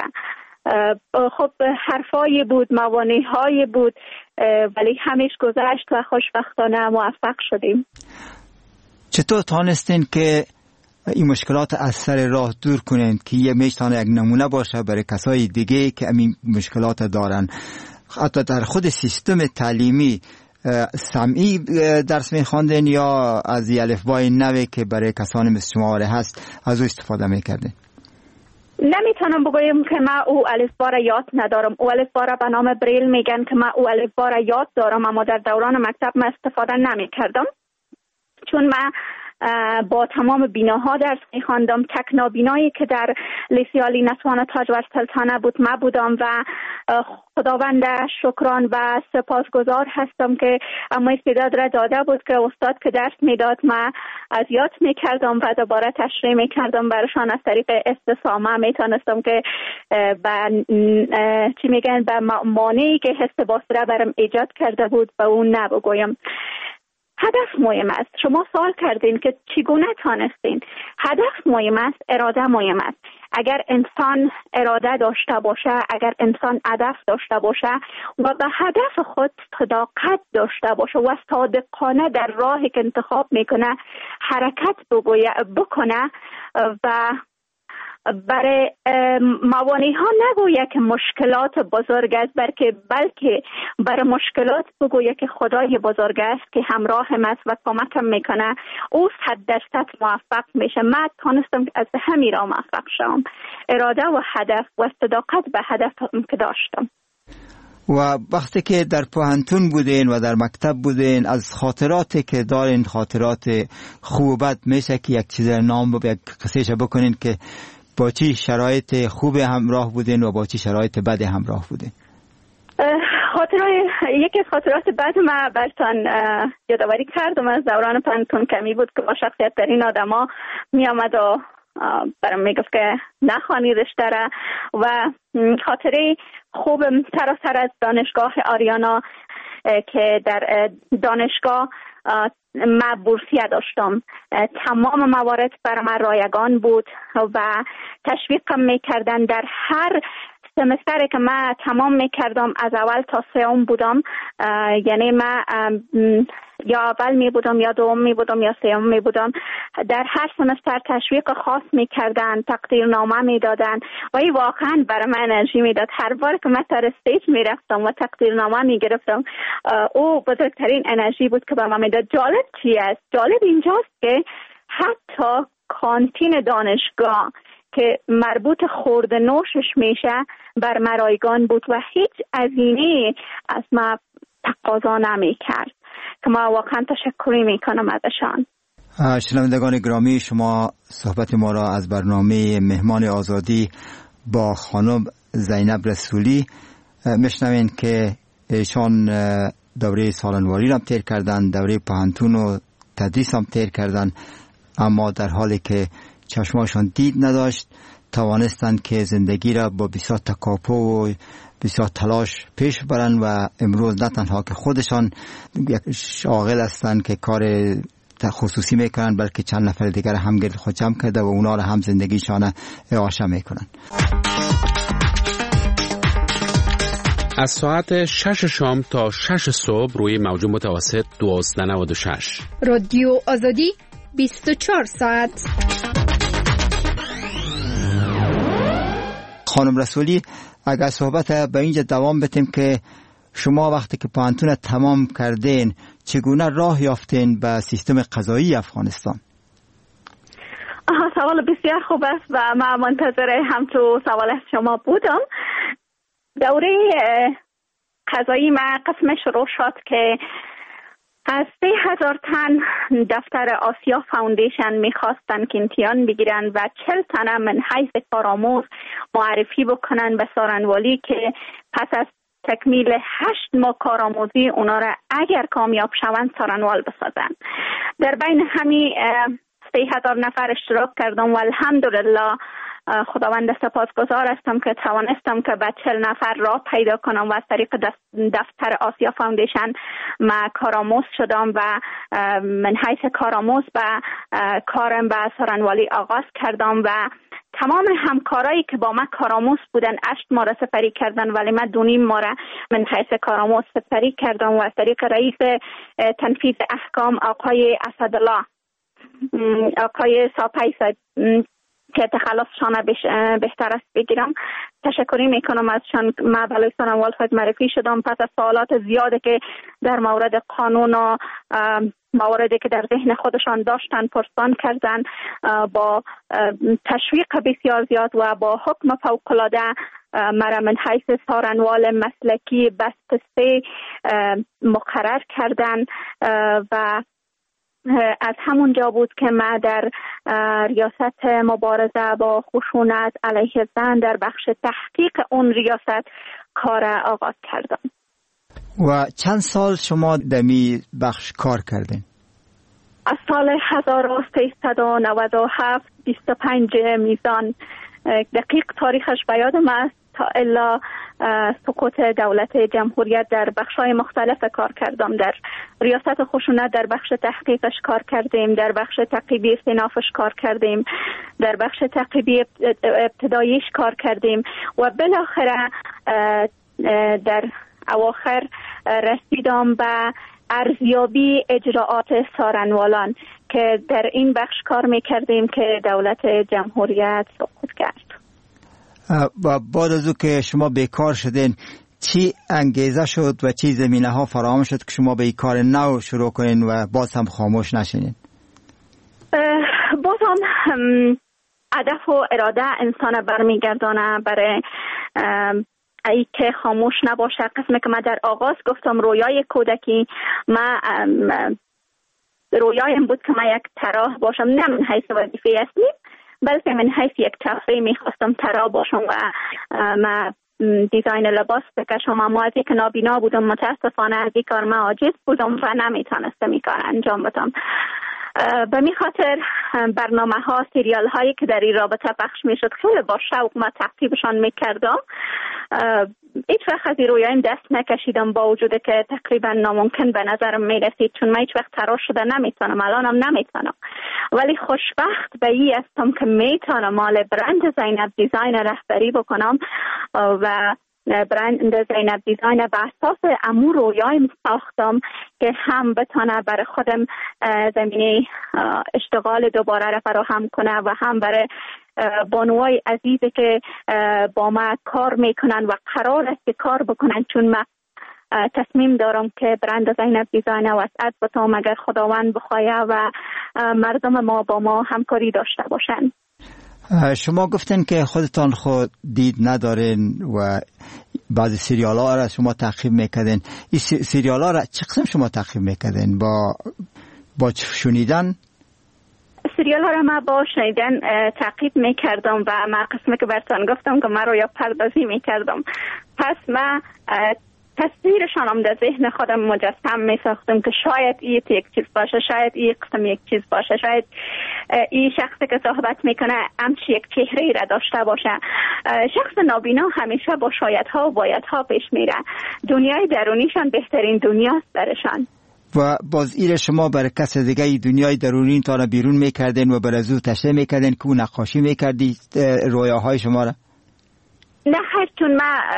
خب حرفایی بود، موانع‌هایی بود، ولی همیش گذشت و خوشبختانه موفق شدیم. چطور تانستین که این مشکلات از سر راه دور کنین که یه میشتانه یک نمونه باشه برای کسای دیگه که این مشکلات دارن؟ حتی در خود سیستم تعلیمی سمعی درس میخواندین یا از الفبای نوی که برای کسانی مثل شما هست از او استفاده میکردین؟ نمیتونم بگویم که ما او الفبا را یاد ندارم. او الفبا را به نام بریل میگن که ما او الفبا را یاد دارم، اما در دوران مکتب ما استفاده نمیکردم چون ما با تمام بیناها درس میخواندم. تک نابینایی که در لیسه عالی نتوان تاج و سلطانه بود ما بودم و خداوند شکران و سپاسگزار هستم که اما استعداد را داده بود که استاد که درس میداد ما از یاد میکردم و دوباره تشریح میکردم برشان. از طریق استفامه میتونستم که چی میگن به مانعی که حس باسره برم ایجاد کرده بود به اون نبگویم. هدف مهم است. شما سوال کردین که چگونه تانستین. هدف مهم است، اراده مهم است. اگر انسان اراده داشته باشه، اگر انسان هدف داشته باشه و به هدف خود صداقت داشته باشه و صادقانه در راهی که انتخاب میکنه حرکت بکنه و برای موانع ها نگویه که مشکلات بزرگ است، بلکه برای مشکلات بگویه که خدای بزرگ است که همراهم است و کمکم میکنه، او 100% موفق میشه. من تانستم از همین را موفق شدم، اراده و هدف و صداقت به هدف که داشتم. و وقتی که در پوهنتون بودین و در مکتب بودین، از خاطراتی که دارین، خاطرات خوب و بد، میشه که یک چیز نام یک قصهش بکنین که با چی شرایط خوب همراه بودین و با چی شرایط بد همراه بودین؟ یکی از خاطرات بد ما برتان یادآوری کردم از دوران پانتون کمی بود که با شخصیت ترین آدما می آمد و برام میگفت که نخوانی رشته را. و خاطره خوبم سراسر از دانشگاه آریانا که در دانشگاه ما بورسیه داشتم. تمام موارد برای من رایگان بود و تشویقم میکردن. در هر سمستری که من تمام میکردم، از اول تا سوم بودم، یعنی من یا اول می بودم یا دوم می بودم یا سوم می بودم. در هر سمستر تشویق خاص میکردن، تقدیرنامه میدادن و این واقعا برای من انرژی میداد. هر بار که من سر استیج میرفتم و تقدیرنامه میگرفتم، او بزرگترین انرژی بود که به من میداد. جالب چی است؟ جالب اینجاست که حتی کانتین دانشگاه که مربوط خورد نوشش میشه بر مرایگان بود و هیچ هزینه از ما تقاضا نمیکرد که ما واقعا تشکری میکنم ازشان. شنوندگان گرامی، شما صحبت ما را از برنامه مهمان آزادی با خانم زینب رسولی میشنوین که ایشان دوره سالنواری را تیر کردن، دوره پوهنتون و تدریس هم تیر کردن، اما در حالی که چشماشان دید نداشت توانستند که زندگی را با بسیار تکاپو و بسیار تلاش پیش برن و امروز نه تنها که خودشان یک شاغل هستند که کار خصوصی میکنن، بلکه چند نفر دیگر هم گرد خود جمع کرده و اونا را هم زندگیشان اعاشه میکنن. از ساعت 6 شام تا 6 صبح روی موج متوسط 1296. رادیو آزادی 24 ساعت. خانم رسولی، اگر صحبت به اینجا دوام بدیم که شما وقتی که پانتون تمام کردین چگونه راه یافتین به سیستم قضایی افغانستان؟ سوال بسیار خوب است و من منتظر همچون سوال از شما بودم. دوره قضایی من قسم شروع شد که از 3,000 تن دفتر آسیا فاوندیشن میخواستن که امتحان بگیرن و 40 تن من حیث کارآموز معرفی بکنن به سارنوالی که پس از تکمیل 8 ماه کارآموزی اونا را اگر کامیاب شوند سارنوال بسازن. در بین همین 3,000 نفر اشتراک کردم و الحمدلله خداوند سپاسگزار هستم که توانستم که به 40 نفر راه پیدا کنم و از طریق دفتر آسیا فاوندیشن من کارآموز شدم و من حیث کارآموز به کارم به سارنوالی آغاز کردم و تمام همکارایی که با من کارآموز بودن 8 ماه را سپری کردن ولی من 2.5 ماه را من حیث کارآموز سپری کردم و از طریق رئیس تنفیذ احکام آقای اسدالله آقای ساپی که تخلصشان بهتر است بگیرم تشکری میکنم ازشان. من بلای سارنوال معرفی شدم پس از سوالات زیاده که در مورد قانون و مواردی که در ذهن خودشان داشتن پرسان کردن با تشویق بسیار زیاد و با حکم فوق‌العاده مرا من حیث سارنوال مسلکی بست 3 مقرر کردن و از همون جا بود که من در ریاست مبارزه با خشونت علیه زن در بخش تحقیق اون ریاست کار آغاز کردم. و چند سال شما در می بخش کار کردین؟ از سال 1397 25 میزان دقیق تاریخش به یادم است تا الا سقوط دولت جمهوریت در بخش‌های مختلف کار کردم. در ریاست خشونت در بخش تحقیقش کار کردیم، در بخش تعقیبی استئنافش کار کردیم، در بخش تعقیبی ابتداییش کار کردیم و بالاخره در اواخر رسیدم به ارزیابی اجراعات سارنوالان که در این بخش کار میکردیم که دولت جمهوریت سقوط کرد. و بعد از او که شما بیکار شدین چی انگیزه شد و چی زمینه ها فراهم شد که شما به این کار نو شروع کنین و باز هم خاموش نشینین؟ باز هم هدف و اراده انسان برمیگردانه برای ای که خاموش نباشه. قسمی که من در آغاز گفتم رویای کودکی من رویایم بود که من یک طراح باشم، نه من حیث وظیفه اصلی بلکه من حیث یک تفریح میخواستم طراح باشم و من دیزاین لباس بکشم، اما از یک نابینا بودم متاسفانه از این کار من عاجز بودم و نمیتونستم این کار انجام بدم. به می خاطر برنامه ها سریال هایی که در این رابطه پخش می شد خیلی با شوق ما تعقیبشان می کردم. هیچ وقت از این رویایم دست نکشیدم با وجود که تقریبا ناممکن به نظرم می رسید چون من هیچ وقت طراح شده نمیتونم، الانم نمیتونم، ولی خوشبخت به این هستم که میتونم مال برند زینب دیزاین رهبری بکنم و برند زینب دیزاین به اساس امو رویایم ساختم که هم بتونه برای خودم زمینه اشتغال دوباره را فراهم کنه و هم برای بانوای عزیزی که با ما کار میکنن و قرار است که کار بکنن، چون من تصمیم دارم که برند زینب دیزاین وسعت بتم اگر خداوند بخواهد و مردم ما با ما همکاری داشته باشن. شما گفتن که خودتان خود دید ندارین و بعضی سریال ها را شما تعقیب میکردین. این سریال ها را چه قسم شما تعقیب میکردین؟ با شنیدن؟ سریال ها را من با شنیدن تعقیب میکردم و من قسمی که برتان گفتم که من رویا پردازی میکردم. پس من تصویرشان هم در ذهن خودم مجسم می ساختم که شاید این یک چیز باشه، شاید این قسم یک چیز باشه، شاید این شخصی که صحبت میکنه همچی یک چهره را داشته باشه. شخص نابینا همیشه با شایدها و بایدها پیش میره. دنیای درونیشان بهترین دنیاست برشان. و باز ایره شما برای کس دیگه دنیای درونی تا بیرون میکردین و بر از او تشریح میکردین که او نقاشی میکردی رویاهای شما را؟ نه، چون من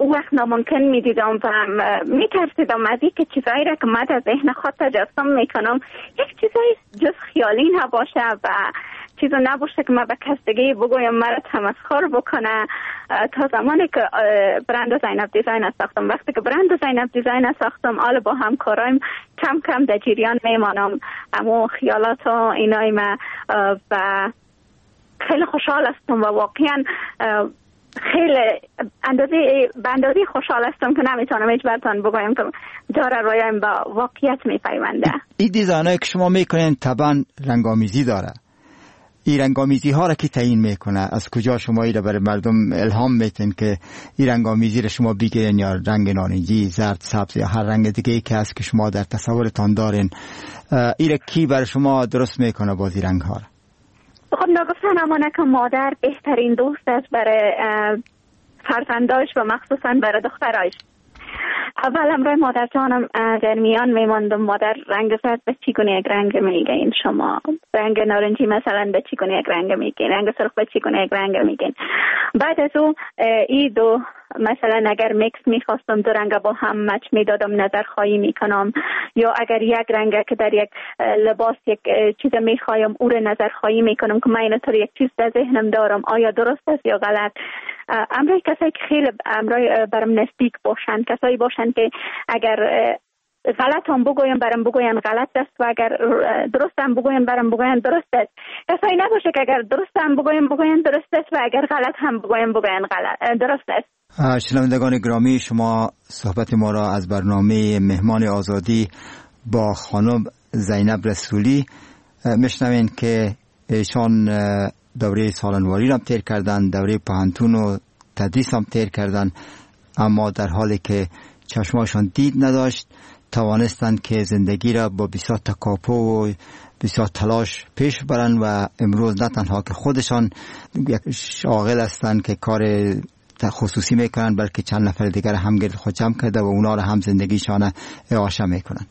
اون وقت ناممکن میدیدم و میترسیدم از اینکه چیزایی را که من در ذهن خود تجسم میکنم یک چیزایی جز خیالی نباشه و چیزا نباشه که من به کس دیگه بگویم مرا تمسخر بکنه. تا زمانی که برند زینب دیزاین ساختم، وقتی که برند زینب دیزاین ساختم حالا با همکارایم کم کم در جریان میمانم اما خیالات و اینای ما و خیلی خوشحال هستم و واقعا خیلی اندازه خوشحال هستم که نمیتونم هیچ برتان بگویم که داره رویایم با واقعیت میپیونده. این دیزاینایی که شما میکنین طبعا رنگامیزی داره. این رنگامیزی ها را که تعیین میکنه؟ از کجا شما این را برای مردم الهام میتین که این رنگامیزی را شما بگیرین، یا رنگ نارنجی، زرد، سبز یا هر رنگ دیگه ای که هست که شما در تصورتان دارین؟ این را کی برای شما درست میکنه بازی رنگ ها را؟ خب نگفتن امانه که مادر بهترین دوست است برای فرزنداش و مخصوصا برای دخترایش. اول امروی مادر جانم در میان میماندم مادر رنگ زرد به چیگونه یک رنگ میگین، شما رنگ نارنجی مثلا به چیگونه یک رنگ میگین، رنگ سرخ به چیگونه یک رنگ میگین. بعد از او ای دو مثلا اگر میکس میخواستم دو رنگ با هم مچ میدادم نظر خواهی میکنم، یا اگر یک رنگ که در یک لباس یک چیز میخوایم او رو نظر خواهی میکنم که من اینطور یک چیز در ذهنم دارم آیا درست است یا غلط. امروی کسایی که خیلی امروی برام نزدیک باشن، کسایی باشن که اگر غلط هم بگویم برام بگوین غلط است و اگر درست هم بگویم برام بگوین درست است. کسایی نباشه که اگر درست هم بگوین درست است و اگر غلط هم بگوین غلط درست است. شنوندگان گرامی، شما صحبت ما را از برنامه مهمان آزادی با خانم زینب رسولی میشنوین که ایشان دوره سالنواری را تیر کردن، دوره پهنتون و تدریس هم تیر کردن، اما در حالی که چشماشان دید نداشت توانستند که زندگی را با بسیار تکاپو و بسیار تلاش پیش برن و امروز نه تنها که خودشان یک شاغل هستند که کار خصوصی میکنن، بلکه چند نفر دیگر هم گرد خود جمع کرده و اونا را هم زندگیشان اعاشه میکنن.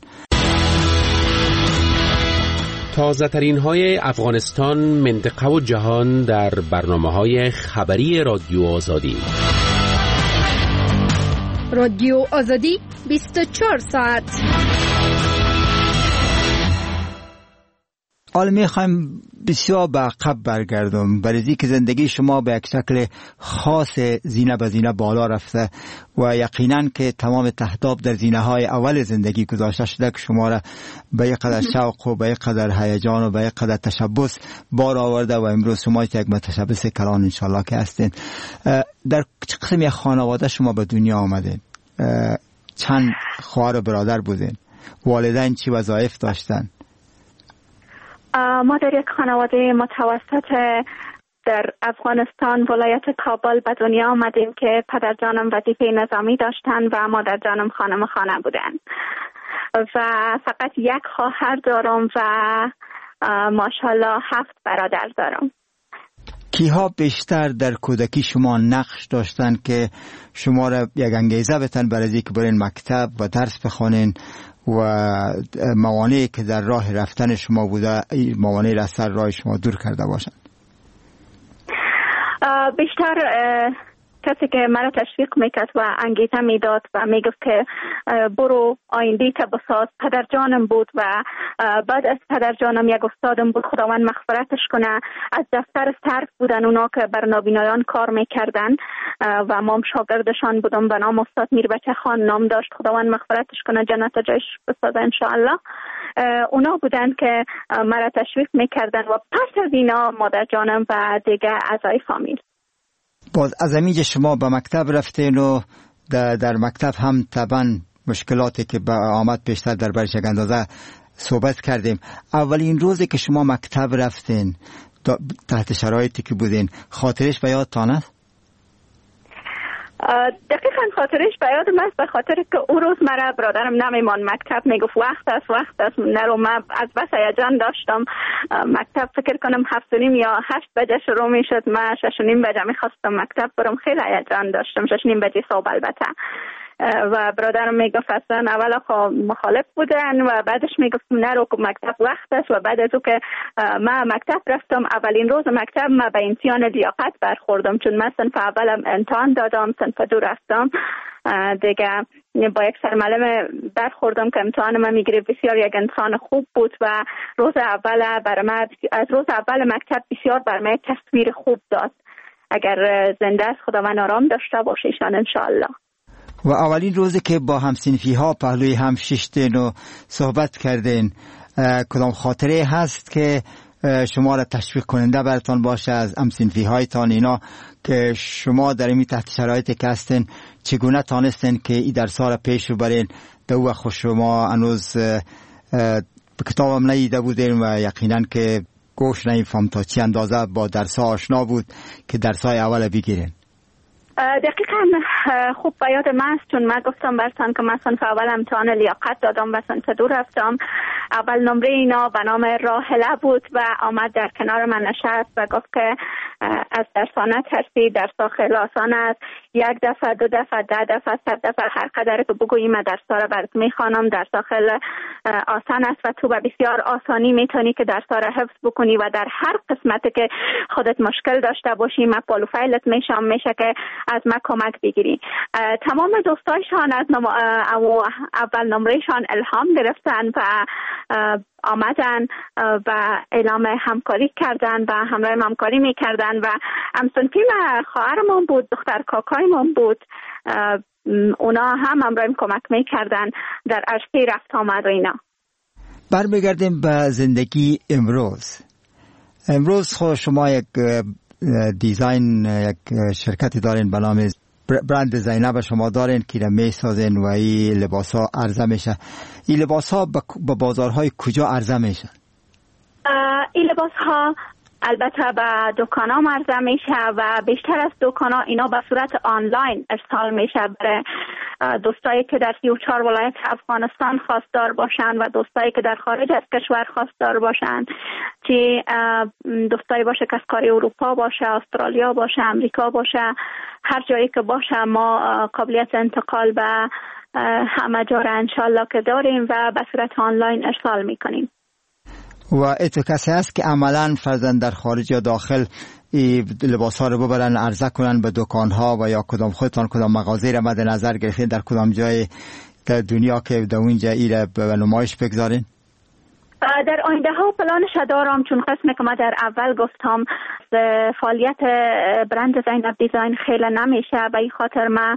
تازه ترین های افغانستان، منطقه و جهان در برنامه های خبری رادیو آزادی. رادیو آزادی 24 ساعت. حالا میخوایم بسیار به عقب برگردم، برای که زندگی شما به یک شکل خاص زینه به زینه بالا رفته و یقینا که تمام تهداب در زینه های اول زندگی گذاشته شده که شما را به یک قدر شوق و به یک قدر هیجان و به یک قدر تشبث بار آورده و امروز شما یک متشبث کلان انشالله که هستین. در چه قسم یک خانواده شما به دنیا آمدین؟ چند خواهر و برادر بودین؟ والدین چی وظایف داشتن؟ ما در یک خانواده متوسط در افغانستان ولایت کابل به دنیا آمدیم که پدر جانم وظیفه نظامی داشتن و مادر جانم خانم خانه بودن و فقط یک خواهر دارم و ماشاءالله 7 برادر دارم. کیها بیشتر در کودکی شما نقش داشتن که شما را یک انگیزه بتن برای اینکه برین مکتب و درس بخونین و موانعی که در راه رفتن شما بوده موانعی را از سر راه شما دور کرده باشند؟ بیشتر کسی که مرا تشویق میکرد و انگیزه میداد و میگفت که برو آینده تو بساز پدر جانم بود و بعد از پدر جانم یک استادم بود، خداوند مغفرتش کنه. از دفتر صرف بودن اونا که بر نابینایان کار میکردن و ما شاگردشان بودم به نام استاد میربچه خان نام داشت، خداوند مغفرتش کنه، جنت جایش بسازه انشاءالله. اونا بودن که مرا تشویق میکردن و پس از اینا مادر جانم و دیگه اعضای فامیل. باز از اینجا شما به مکتب رفتین و در مکتب هم طبعا مشکلاتی که به آمد بیشتر در برش یک اندازه صحبت کردیم. اولین روزی که شما مکتب رفتین تحت شرایطی که بودین خاطرش به یادتان است؟ دقیقا خاطرش به یادم است، به خاطر که اون روز مرا برادرم نمیمان مکتب، میگفت وقت است نرو. من از بس هیجان داشتم مکتب، فکر کنم 7:30 یا 8 بجه شروع میشد، من 6:30 بجه میخواستم مکتب برم، خیلی هیجان داشتم. 6:30 بجه صبح البته و برادرم میگفت اصلا اول مخالف بودن و بعدش میگفت نرو که مکتب وقت است و بعد از او که من مکتب رفتم اولین روز مکتب من به امتحان لیاقت برخوردم چون من صنف اولم امتحان دادم صنف دو رفتم دیگه با یک سرمعلم برخوردم که امتحان من میگیره بسیار یک انسان خوب بود و روز اول برای من از روز اول مکتب بسیار برای من تصویر خوب داد اگر زنده است خداوند آرام داشته باشه ایشان انشاءالله. و اولین روزی که با همسنفی ها پهلوی هم ششتین و صحبت کردین کدام خاطره هست که شما را تشویق کننده براتون باشه از همسنفی هایتان اینا که شما در این تحت شرایطی که هستین چگونه تانستین که این درس‌ها را پیش ببرین؟ دو وقت شما هنوز به کتابم ندیده بودین و یقینا که گوش نمیفهم تا چی اندازه با درس‌ها آشنا بود که درس‌های اول بگیرین. دقیقا خوب به یاد من است چون من گفتم براتون که من صنف اول امتحان لیاقت دادم و صنف دو رفتم. اول نمره اینا به نام راحله بود و آمد در کنار من نشست و گفت که از درس‌ها نترسی، درس‌ها خیلی آسان است، یک دفعه دو دفعه 10 دفعه 100 دفعه هر قدر که بگویی من درس‌ها را برات میخوانم، درس‌ها خیلی آسان است و تو به بسیار آسانی میتونی که درس‌ها را حفظ بکنی و در هر قسمتی که خودت مشکل داشته باشی من پالو فایلت میشم میشه که از من کمک بگیری. تمام دوستایشان از اول نمرهشان الهام گرفتن و آمدن و اعلام همکاری کردن و همراه همکاری میکردن و همسنفی خواهرمون بود، دختر کاکایمون بود، اونا هم همراه کمک میکردن در عرصه رفت آمد و اینا. برمیگردیم به زندگی امروز. امروز خود شما یک دیزاین یک شرکتی دارین به نام برند زینب شما دارین که میسازین و این لباس ها عرضه میشه. این لباس ها به بازارهای کجا عرضه میشه؟ این لباس ها البته به دکان ها عرضه میشه و بیشتر از دکان ها اینا به صورت آنلاین ارسال میشه برای دوستایی که در 34 ولایت افغانستان خواستار باشن و دوستایی که در خارج از کشور خواستار باشن، چه دوستایی باشه که از کاری اروپا باشه، استرالیا باشه، امریکا باشه، هر جایی که باشه ما قابلیت انتقال به همه جا را انشالله که داریم و به صورت آنلاین ارسال میکنیم. و اتو کسی هست که عملاً فرزند در خارج یا داخل لباس ها رو ببرن عرضه کنن به دکان ها و یا کدام خودتان کدام مغازه را مد نظر گرفتین در کدام جای در دنیا که در اونجا ایره به نمایش بگذارین؟ در آینده ها پلانش دارم چون قسمی که ما در اول گفتم فعالیت برند زینب دیزاین خیلی نمیشه و این خاطر ما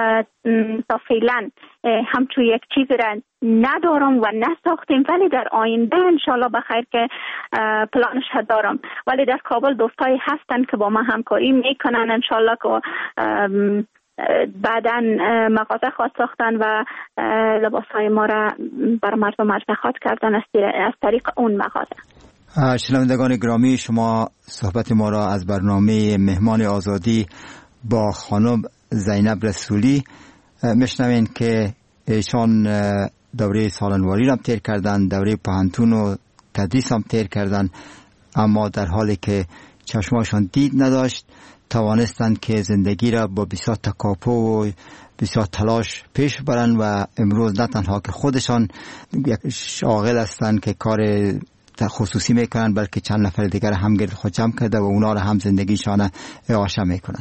تا فعلا همچون یک چیزی را ندارم و نساختیم، ولی در آینده انشالله بخیر که پلانش دارم. ولی در کابل دوستایی هستن که با ما همکاری میکنن انشالله که بعداً مغازه خواهد ساختن و لباسهای ما را بر مردم عرضه خواهد کردن از طریق اون مغازه. شنوندگان گرامی، شما صحبت ما را از برنامه مهمان آزادی با خانم زینب رسولی میشنوین که ایشان دوره سالنواری را تیر کردن، دوره پانتون و تدریس هم تیر کردن، اما در حالی که چشماشان دید نداشت توانستند که زندگی را با بسیار تکاپو و بسیار تلاش پیش برن و امروز نه تنها که خودشان یک شاغل هستند که کار خصوصی میکنن بلکه چند نفر دیگر هم گرد خود جمع کرده و اونا را هم زندگیشان اعاشه میکنن.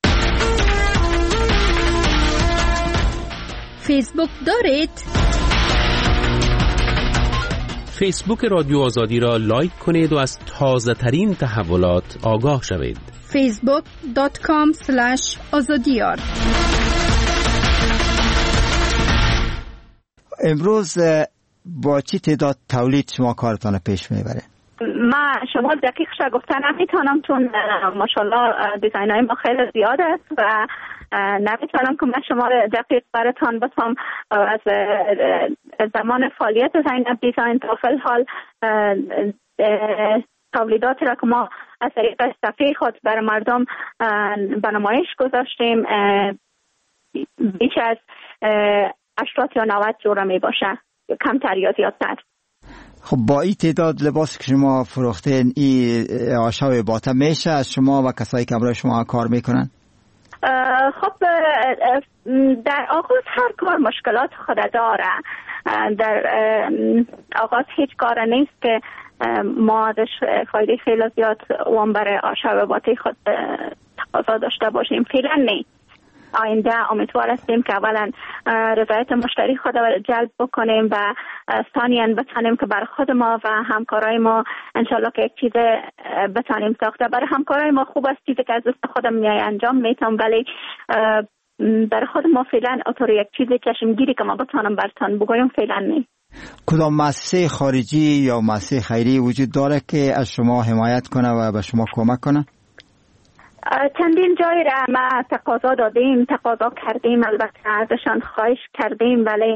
فیسبوک دارید؟ فیسبوک رادیو آزادی را لایک کنید و از تازه ترین تحولات آگاه شوید. facebook.com/azadiyar. امروز با چی تعداد تولید شما کارتان پیش میبره؟ ما شما دقیق شا گفتن نمیتونم چون ماشاءالله دیزاین های ما خیلی زیاد است و نمیتونم که من شما دقیق براتان بتونم از زمان فعالیت زینب دیزاین تا فی الحال تولیداتی را که ما از طریق صفحه خود برای مردم به نمایش گذاشتیم بیش از 80 یا 90 جوره می باشه، کمتر یا زیادتر. خب با این تعداد لباس که شما فروختین این آشاو باطن میشه از شما و کسایی که برای شما کار میکنن؟ خب در آغاز هر کار مشکلات خود داره. در آغاز هیچ کار نیست که ما ازش فایده خیلی زیاد وام برای شباباتی خود تقاضا داشته باشیم. فعلا نیست. آینده امیدوار هستیم که اولا رضایت مشتری خود را جلب بکنیم و ثانیاً بتانیم که برای خود ما و همکارای ما انشالله که یک چیز بتانیم ساخته. برای همکارای ما خوب است چیزی که از دست خودم میای انجام میتونم، ولی برای خود ما فعلا اطور یک چیزی چشمگیری که ما بتانم برتان بگویم فعلا نیست. کدام مؤسسه خارجی یا مؤسسه خیری وجود داره که از شما حمایت کنه و به شما کمک کنه؟ چندین جای را ما تقاضا دادیم، تقاضا کردیم، البته ازشان خواهش کردیم، ولی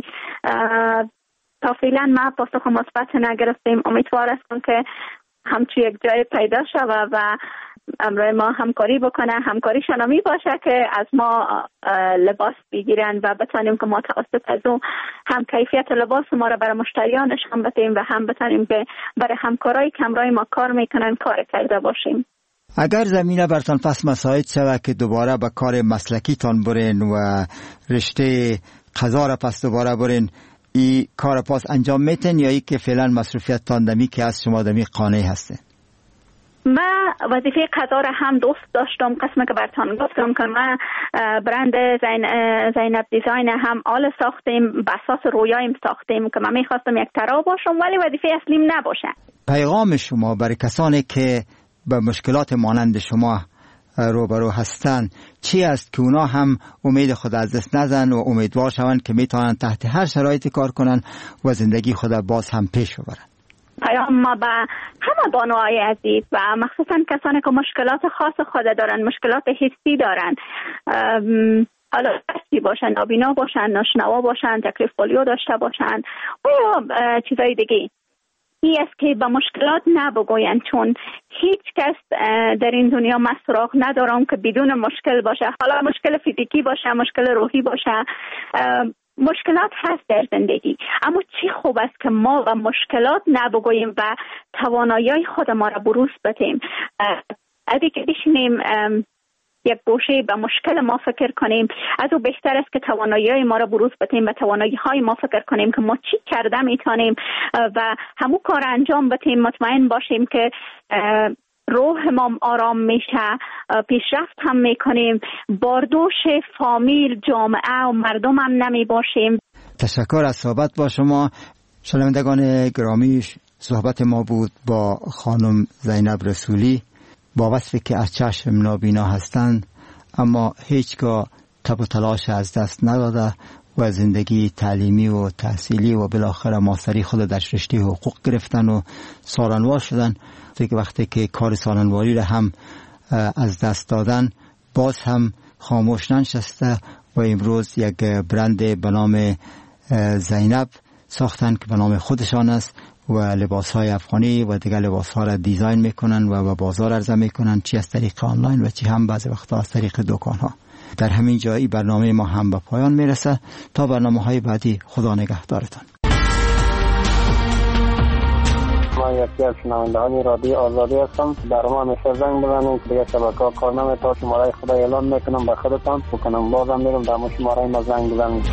تا فعلا ما پاسخ مثبت نگرفتیم. امیدوار هستم که همچی یک جای پیدا شود و امروز ما همکاری بکنه، همکاری شنامی باشه که از ما لباس بگیرن و بتانیم که ما توسط از اون هم کیفیت لباس ما را برای مشتریانش هم بدیم و هم بتانیم که برای همکارای که امروز ما کار میکنن کار کرده باشیم. اگر زمینه برتان پس مساعد شود که دوباره به کار مسلکی تان برین و رشته قضا را پس دوباره برین، ای کار پاس انجام میتن یا ای که فعلا مصروفیت تان دمی که از شما دمی قانع هسته؟ من وظیفه قضا را هم دوست داشتم. قسمه که برتان گفتم که من برند زینب دیزاین هم آل ساختیم، بساس رویایم ساختیم که من میخواستم یک طراح باشم ولی وظیفه اصلیم نباشه. پیغام شما برای کسانی که به مشکلات مانند شما روبرو هستند چی است که اونا هم امید خود از دست نزن و امیدوار شوند که میتونن تحت هر شرایطی کار کنن و زندگی خود باز هم پیش ببرن؟ پیام ما به همه بانوهای عزیز و مخصوصا کسانی که مشکلات خاص خود دارن، مشکلات حسی دارن، حالا دستی باشن، نابینا باشن، ناشنوا باشن، تکلیف پولیو داشته باشن و یا چیزای دیگه، این است که به مشکلات نبگوین، چون هیچ کس در این دنیا من سراغ ندارم که بدون مشکل باشه. حالا مشکل فیزیکی باشه، مشکل روحی باشه، مشکلات هست در زندگی، اما چی خوب است که ما به مشکلات نبگوییم و توانایی خود ما را بروز بدیم. اگه که بشینیم یک گوشه به مشکل ما فکر کنیم، از او بهتر است که توانایی ما را بروز بدیم و توانایی های ما فکر کنیم که ما چی کرده میتونیم و همون کار انجام بدیم. مطمئن باشیم که روح ما آرام میشه، پیشرفت هم میکنیم، باردوش فامیل، جامعه و مردم هم نمی باشیم. تشکر از صحبت با شما. شنوندگان گرامی، صحبت ما بود با خانم زینب رسولی با وصفی که از چشم نابینا هستند اما هیچگاه تب و تلاش از دست نداده و زندگی تعلیمی و تحصیلی و بالاخره ماستری خود در رشته حقوق گرفتن و سالنوار شدن. وقتی که کار سالنواری را هم از دست دادن باز هم خاموش ننشسته و امروز یک برند به نام زینب ساختن که به نام خودشان است و لباس‌های افغانی و دیگر لباس‌ها را دیزاین میکنن و به بازار عرضه میکنن، چی از طریق آنلاین و چی هم بعضی وقتا از طریق دکان‌ها. در همین جایی برنامه ما هم به پایان میرسه. تا برنامه‌های بعدی، خدا نگهدارتان. من یکی از شنوندگان رادیو آزادی هستم. در ما همیشه زنگ بزنید که دیگه شبکه‌ها کار نمی‌کنه. شماره خدا اعلام میکنم به خودتان بکنم، بازم میرم در شماره ما زنگ بزنید.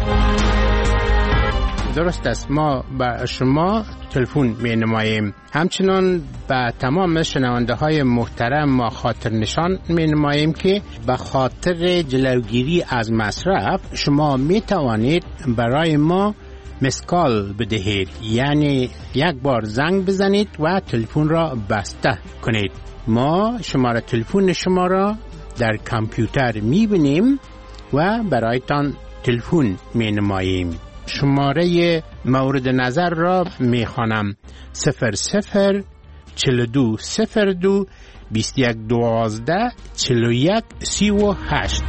درست است، ما به شما تلفن می نماییم. همچنان به تمام شنونده های محترم ما خاطر نشان می نماییم که به خاطر جلوگیری از مصرف شما می توانید برای ما مسکال بدهید، یعنی یک بار زنگ بزنید و تلفن را بسته کنید. ما شماره تلفن شما را در کامپیوتر می بینیم و برایتان تلفن می نماییم. شماره مورد نظر را می خوانم: 00 42 02 21 12 41 38.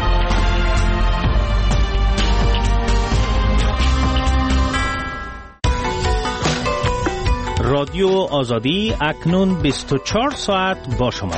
رادیو آزادی اکنون 24 ساعت با شما.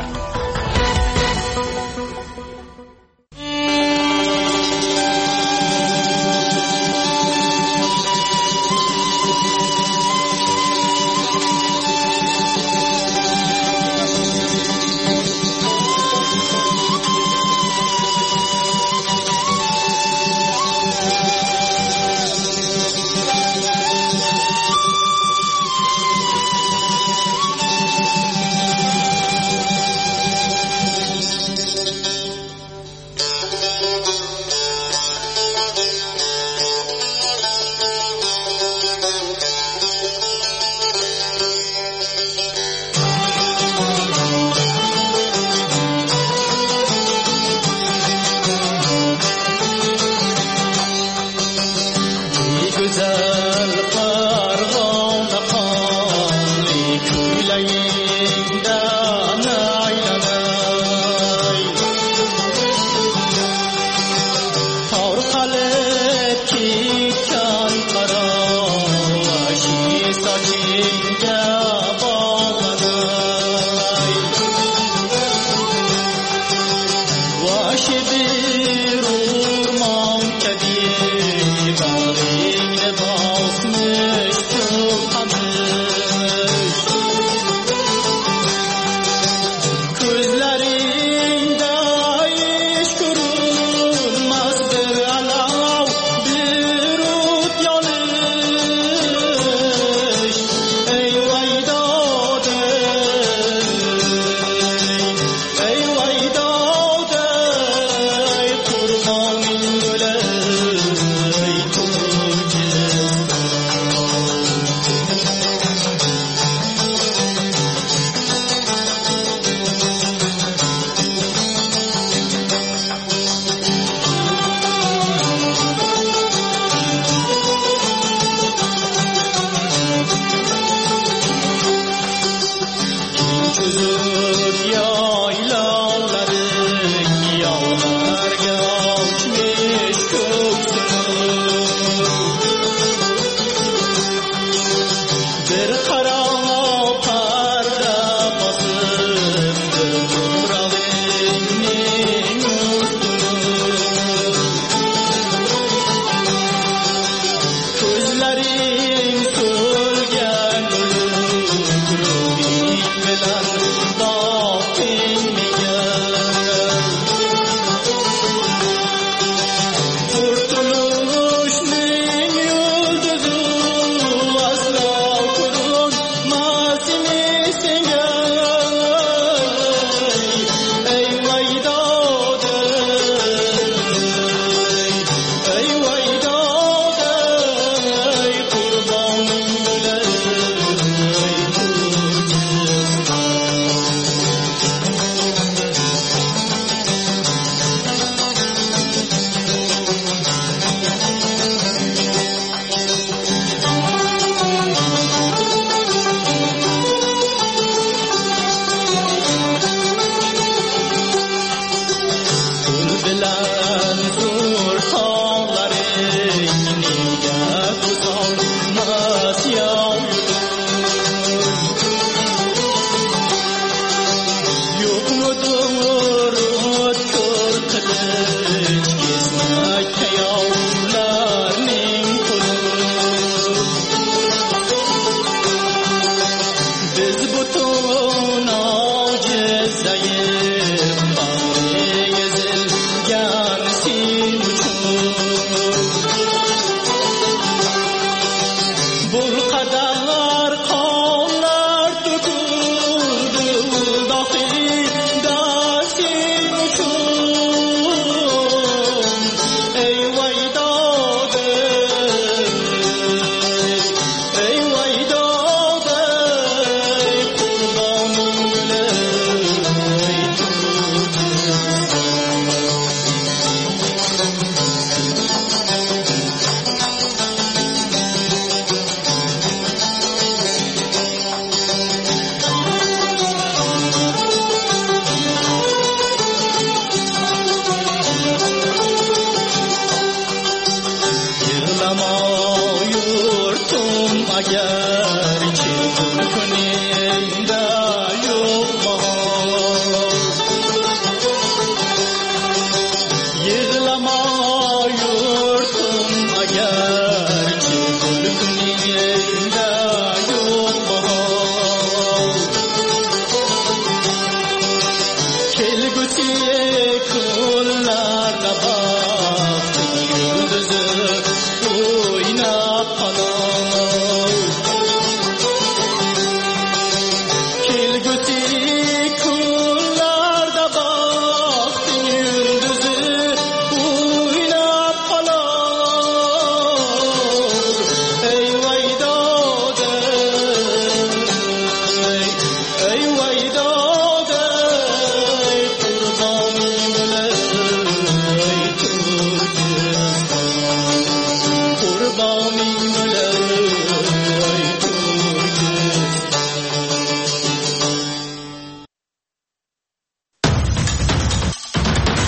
Yok mudur kör kılı